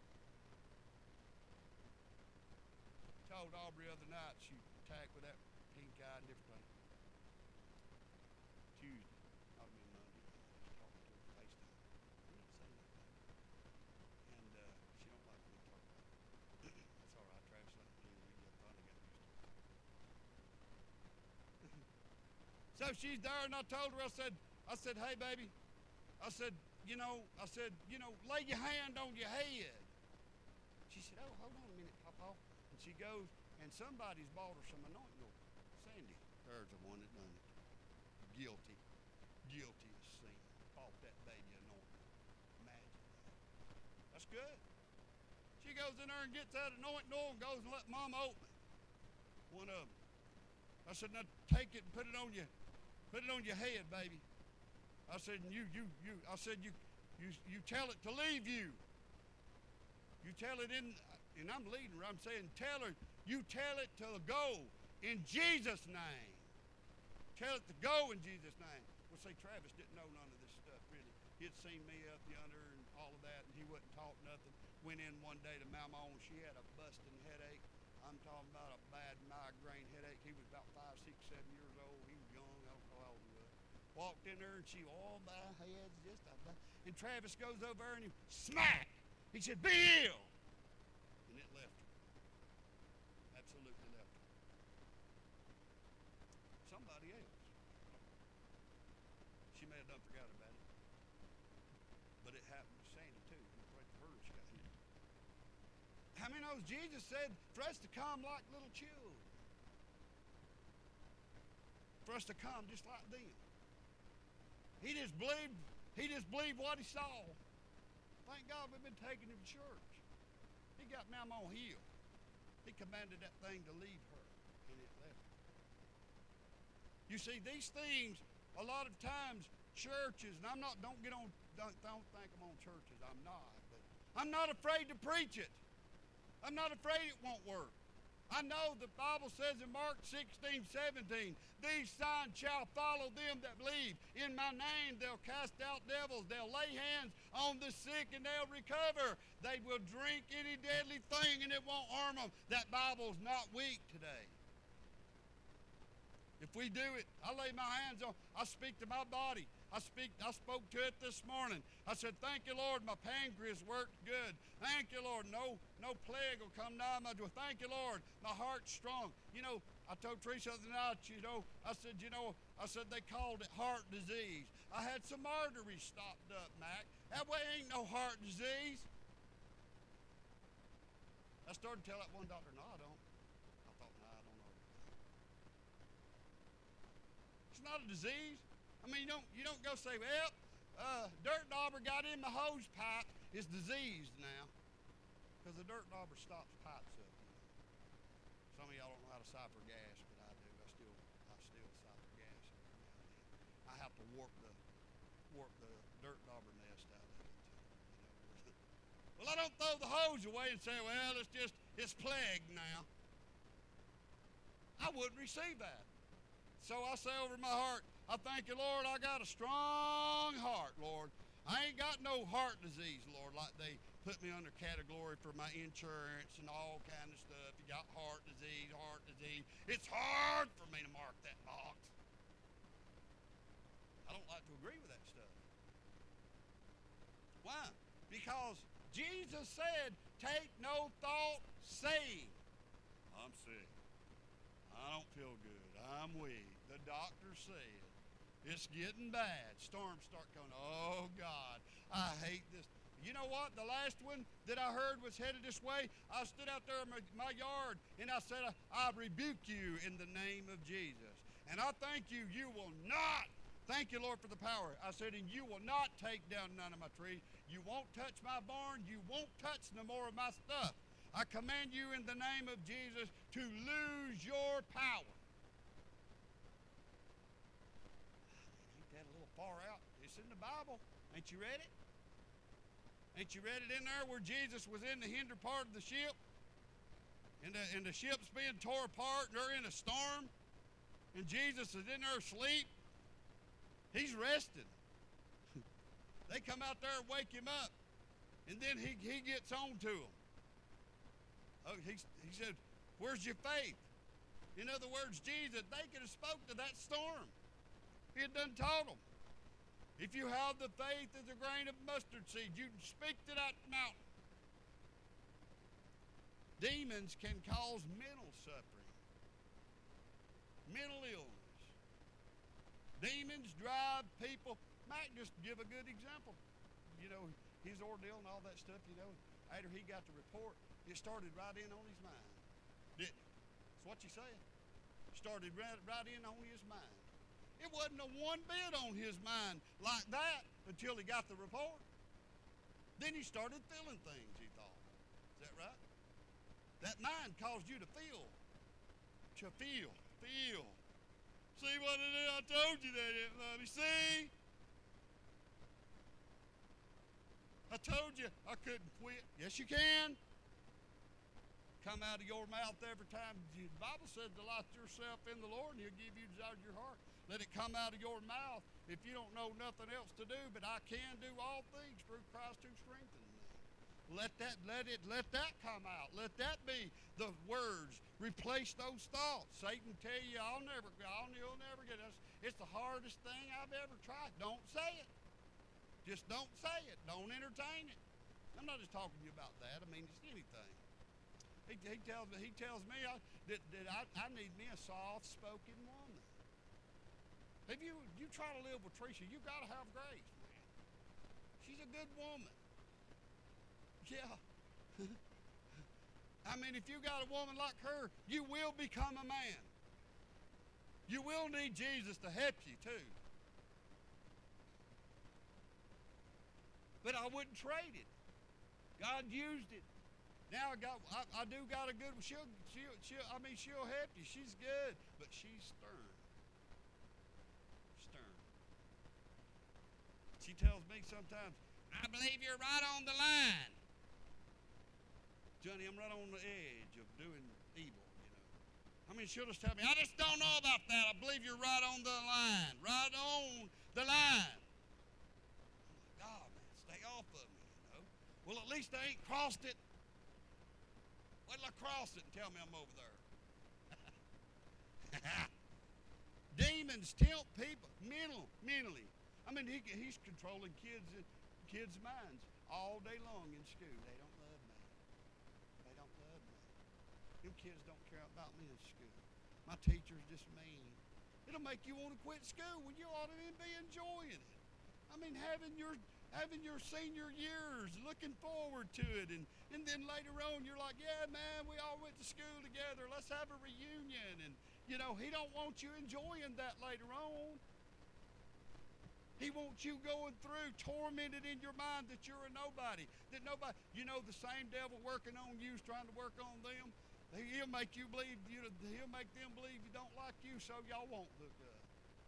I told Aubrey the other night she attacked with that pink eye and different things. Tuesday, not been Monday. I was talking to her FaceTime. I didn't say nothing. And she don't like me to talk about it. That's all right, Travis. Let me we get fun. I got used to it. So she's there, and I told her, I said, hey, baby. I said, lay your hand on your head. She said, oh, hold on a minute, Papa. And she goes, and somebody's bought her some anointing oil. Sandy, there's the one that done it. Guilty as sin. Bought that baby anointing. Imagine that. That's good. She goes in there and gets that anointing oil and goes and let Mama open it. One of them. I said, now take it and put it on your head, baby. I said, and you tell it to leave you. You tell it and I'm leading her. I'm saying, you tell it to go in Jesus' name. Tell it to go in Jesus' name. Well, say, Travis didn't know none of this stuff, really. He had seen me up yonder and all of that, and he wasn't taught nothing. Went in one day to Mama, and she had a busting headache. I'm talking about a bad migraine headache. He was about 5, 6, 7 years old. He was young. I don't know how old he was. Walked in there, and she, all my head's just about. And Travis goes over there, and he smack. He said, be healed. And it left her. Absolutely left her. Somebody else. She may have done forgot about it. But it happened to Sandy too. We prayed for her, she got healed. How many knows Jesus said for us to come like little children? For us to come just like them. He just believed what he saw. Thank God we've been taking him to church. He got Mama healed. He commanded that thing to leave her, and it left her. You see, these things, a lot of times, churches, and don't think I'm on churches. I'm not. But I'm not afraid to preach it. I'm not afraid it won't work. I know the Bible says in Mark 16, 17, these signs shall follow them that believe. In my name they'll cast out devils. They'll lay hands on the sick and they'll recover. They will drink any deadly thing and it won't harm them. That Bible's not weak today. If we do it, I lay my hands on, I speak to my body. I spoke to it this morning. I said, thank you, Lord, my pancreas worked good. Thank you, Lord, no plague will come nigh my door. Thank you, Lord, my heart's strong. I told Teresa the other night, I said they called it heart disease. I had some arteries stopped up, Mac. That way ain't no heart disease. I started to tell that one doctor, no, I don't. I thought, no, I don't know. It's not a disease. I mean, you don't go say, well, dirt dauber got in my hose pipe. It's diseased now. Because the dirt dauber stops pipes up. Some of y'all don't know how to cipher gas, but I do. I still cipher gas every now and then. I have to warp the dirt dauber nest out of it. Well, I don't throw the hose away and say, well, it's plagued now. I wouldn't receive that. So I say over my heart, I thank you, Lord, I got a strong heart, Lord. I ain't got no heart disease, Lord, like they put me under category for my insurance and all kind of stuff. You got heart disease. It's hard for me to mark that box. I don't like to agree with that stuff. Why? Because Jesus said, take no thought, saying, I'm sick. I don't feel good. I'm weak. The doctor said, it's getting bad. Storms start going, oh, God, I hate this. You know what? The last one that I heard was headed this way. I stood out there in my yard, and I said, I rebuke you in the name of Jesus. And I thank you, you will not. Thank you, Lord, for the power. I said, and you will not take down none of my trees. You won't touch my barn. You won't touch no more of my stuff. I command you in the name of Jesus to lose your power. Ain't that a little far out? It's in the Bible. Ain't you read it? Ain't you read it in there where Jesus was in the hinder part of the ship? And the ship's being tore apart. They're in a storm. And Jesus is in there asleep. He's resting. They come out there and wake him up. And then he gets on to them. Oh, he said, where's your faith? In other words, Jesus, they could have spoke to that storm. He had done taught them. If you have the faith as a grain of mustard seed, you can speak to that mountain. Demons can cause mental suffering, mental illness. Demons drive people. Mike just give a good example. You know, his ordeal and all that stuff, you know, after he got the report, it started right in on his mind. Didn't it? That's what you said. Started right in on his mind. It wasn't a one bit on his mind like that until he got the report. Then he started feeling things, he thought. Is that right? That mind caused you to feel. To feel. See what it is? I told you that it love me. See? I told you I couldn't quit. Yes, you can. Come out of your mouth every time. The Bible said, delight yourself in the Lord, and he'll give you the desire of your heart. Let it come out of your mouth if you don't know nothing else to do, but I can do all things through Christ who strengthens me. Let that come out. Let that be the words. Replace those thoughts. Satan tell you, you'll never get us. It's the hardest thing I've ever tried. Don't say it. Just don't say it. Don't entertain it. I'm not just talking to you about that. I mean, it's anything. He tells me that I need me a soft-spoken woman. If you try to live with Tricia, you got to have grace, man. She's a good woman. Yeah. I mean, if you got a woman like her, you will become a man. You will need Jesus to help you, too. But I wouldn't trade it. God used it. Now I do got a good one. She'll help you. She's good, but she's stern. She tells me sometimes, I believe you're right on the line. Johnny, I'm right on the edge of doing evil, you know. I mean, she'll just tell me, I just don't know about that. I believe you're right on the line. Right on the line. I'm like, oh, man, stay off of me, you know. Well, at least I ain't crossed it. Wait till I cross it and tell me I'm over there. Demons tempt people mentally. I mean, he's controlling kids' minds all day long in school. They don't love me. They don't love me. Them kids don't care about me in school. My teacher's just mean. It'll make you want to quit school when you ought to be enjoying it. I mean, having your senior years, looking forward to it, and then later on you're like, yeah, man, we all went to school together. Let's have a reunion, You know, he don't want you enjoying that later on. He wants you going through, tormented in your mind that you're a nobody. That nobody, you know, the same devil working on you is trying to work on them. He'll make you believe, he'll make them believe you don't like you, so y'all won't look up.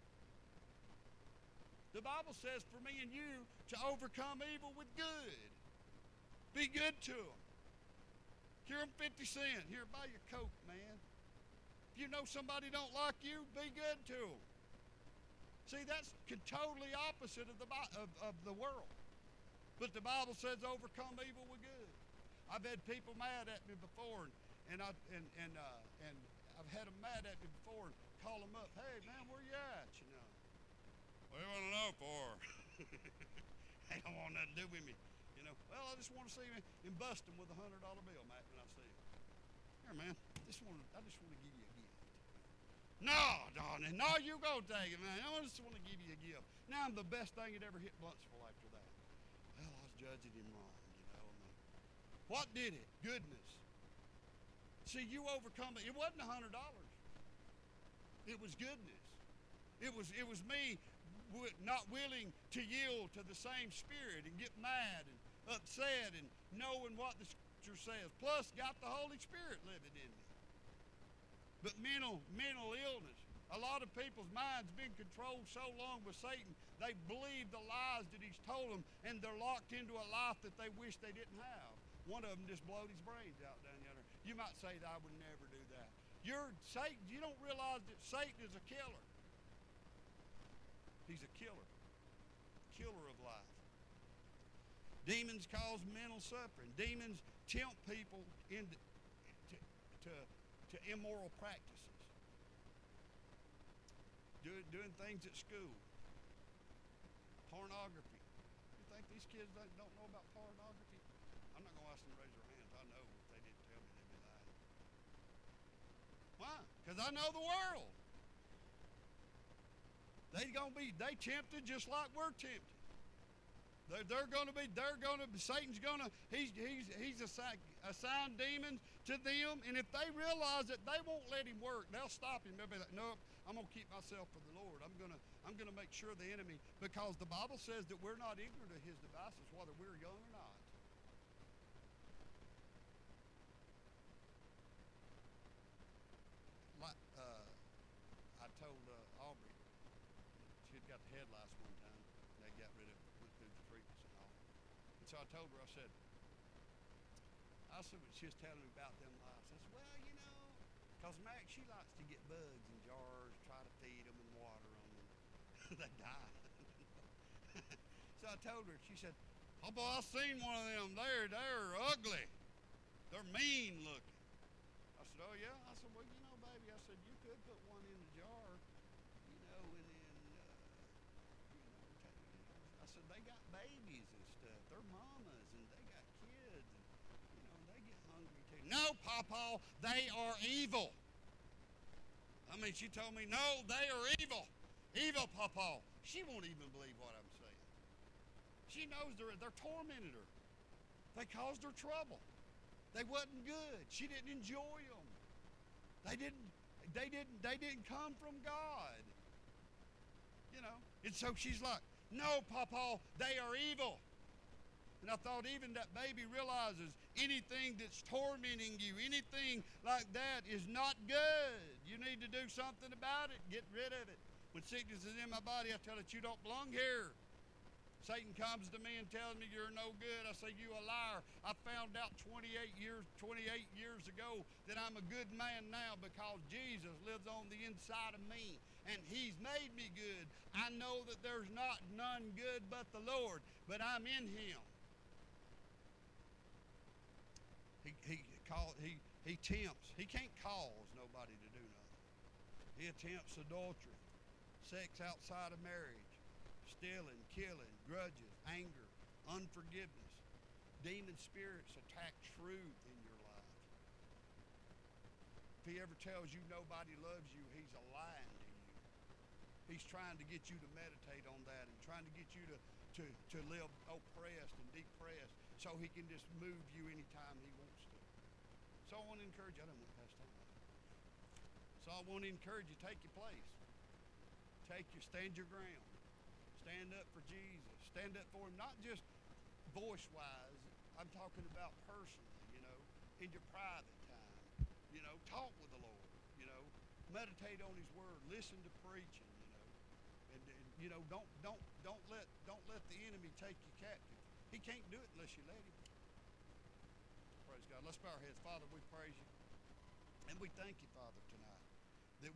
The Bible says for me and you to overcome evil with good. Be good to them. Give them 50 cents. Here, buy your Coke, man. If you know somebody don't like you, be good to them. See, that's totally opposite of the world. But the Bible says overcome evil with good. I've had people mad at me before, and I've had them mad at me before and call them up. Hey, man, where you at? You know. What do you want to know for? They don't want nothing to do with me. You know. Well, I just want to see me and bust them with $100 bill, Matt, when I see them. Here, man. I just want to give you a gift. No, darling. No, you go take it, man. I just want to give you a gift. Now I'm the best thing that ever hit Buntsville after that. Well, I was judging him wrong, you know. I mean, what did it? Goodness. See, you overcome it. It wasn't $100. It was goodness. It was me not willing to yield to the same spirit and get mad and upset and knowing what the Scripture says. Plus, got the Holy Spirit living in me. But mental illness. A lot of people's minds been controlled so long with Satan, they believe the lies that he's told them, and they're locked into a life that they wish they didn't have. One of them just blowed his brains out down yonder. You might say that I would never do that. Satan. You don't realize that Satan is a killer. He's a killer. Killer of life. Demons cause mental suffering. Demons tempt people into to immoral practices. Doing things at school. Pornography. You think these kids don't know about pornography? I'm not going to ask them to raise their hands. I know if they didn't tell me, they'd be lying. Why? Because I know the world. They tempted just like we're tempted. He's assigned demons to them, and if they realize that they won't let him work, they'll stop him. They'll be like, nope, I'm going to keep myself for the Lord. I'm going to make sure the enemy, because the Bible says that we're not ignorant of his devices, whether we're young or not. Like, I told Aubrey, she had got the head lice one time. They got rid of it, went through the treatments and all. And so I told her, I said, when she was telling me about them lice, I said, well, you know, because Mac, she likes to get bugs in jars, try to feed them and water them, and they die. So I told her, she said, oh boy, I've seen one of them. They're ugly. They're mean looking. I said, oh yeah? I said, well, you know, baby, I said, you could put one in a jar, you know, and then, I said, they got babies and stuff. They're mamas, and they got kids, and, you know, they get hungry too. No, Papa, they are evil. I mean, she told me, no, they are evil. Evil, Papa. She won't even believe what I'm saying. She knows they're tormented her. They caused her trouble. They wasn't good. She didn't enjoy them. They didn't come from God. You know. And so she's like, no, Papa, they are evil. And I thought even that baby realizes anything that's tormenting you, anything like that is not good. You need to do something about it. Get rid of it. When sickness is in my body, I tell it you don't belong here. Satan comes to me and tells me you're no good. I say, you a liar. I found out 28 years ago that I'm a good man now because Jesus lives on the inside of me, and he's made me good. I know that there's none good but the Lord, but I'm in him. He tempts. He can't cause nobody to do nothing. He attempts adultery, sex outside of marriage, stealing, killing, grudges, anger, unforgiveness. Demon spirits attack truth in your life. If he ever tells you nobody loves you, he's lying to you. He's trying to get you to meditate on that and trying to get you to live oppressed and depressed so he can just move you anytime he wants to. So I want to encourage you. I don't want to pass time. So I want to encourage you, take your place. Stand your ground. Stand up for Jesus. Stand up for him, not just voice-wise. I'm talking about personally, in your private time. Talk with the Lord, meditate on his word, listen to preaching, and don't let the enemy take you captive. He can't do it unless you let him. Praise God. Let's bow our heads. Father, we praise you. And we thank you, Father, tonight.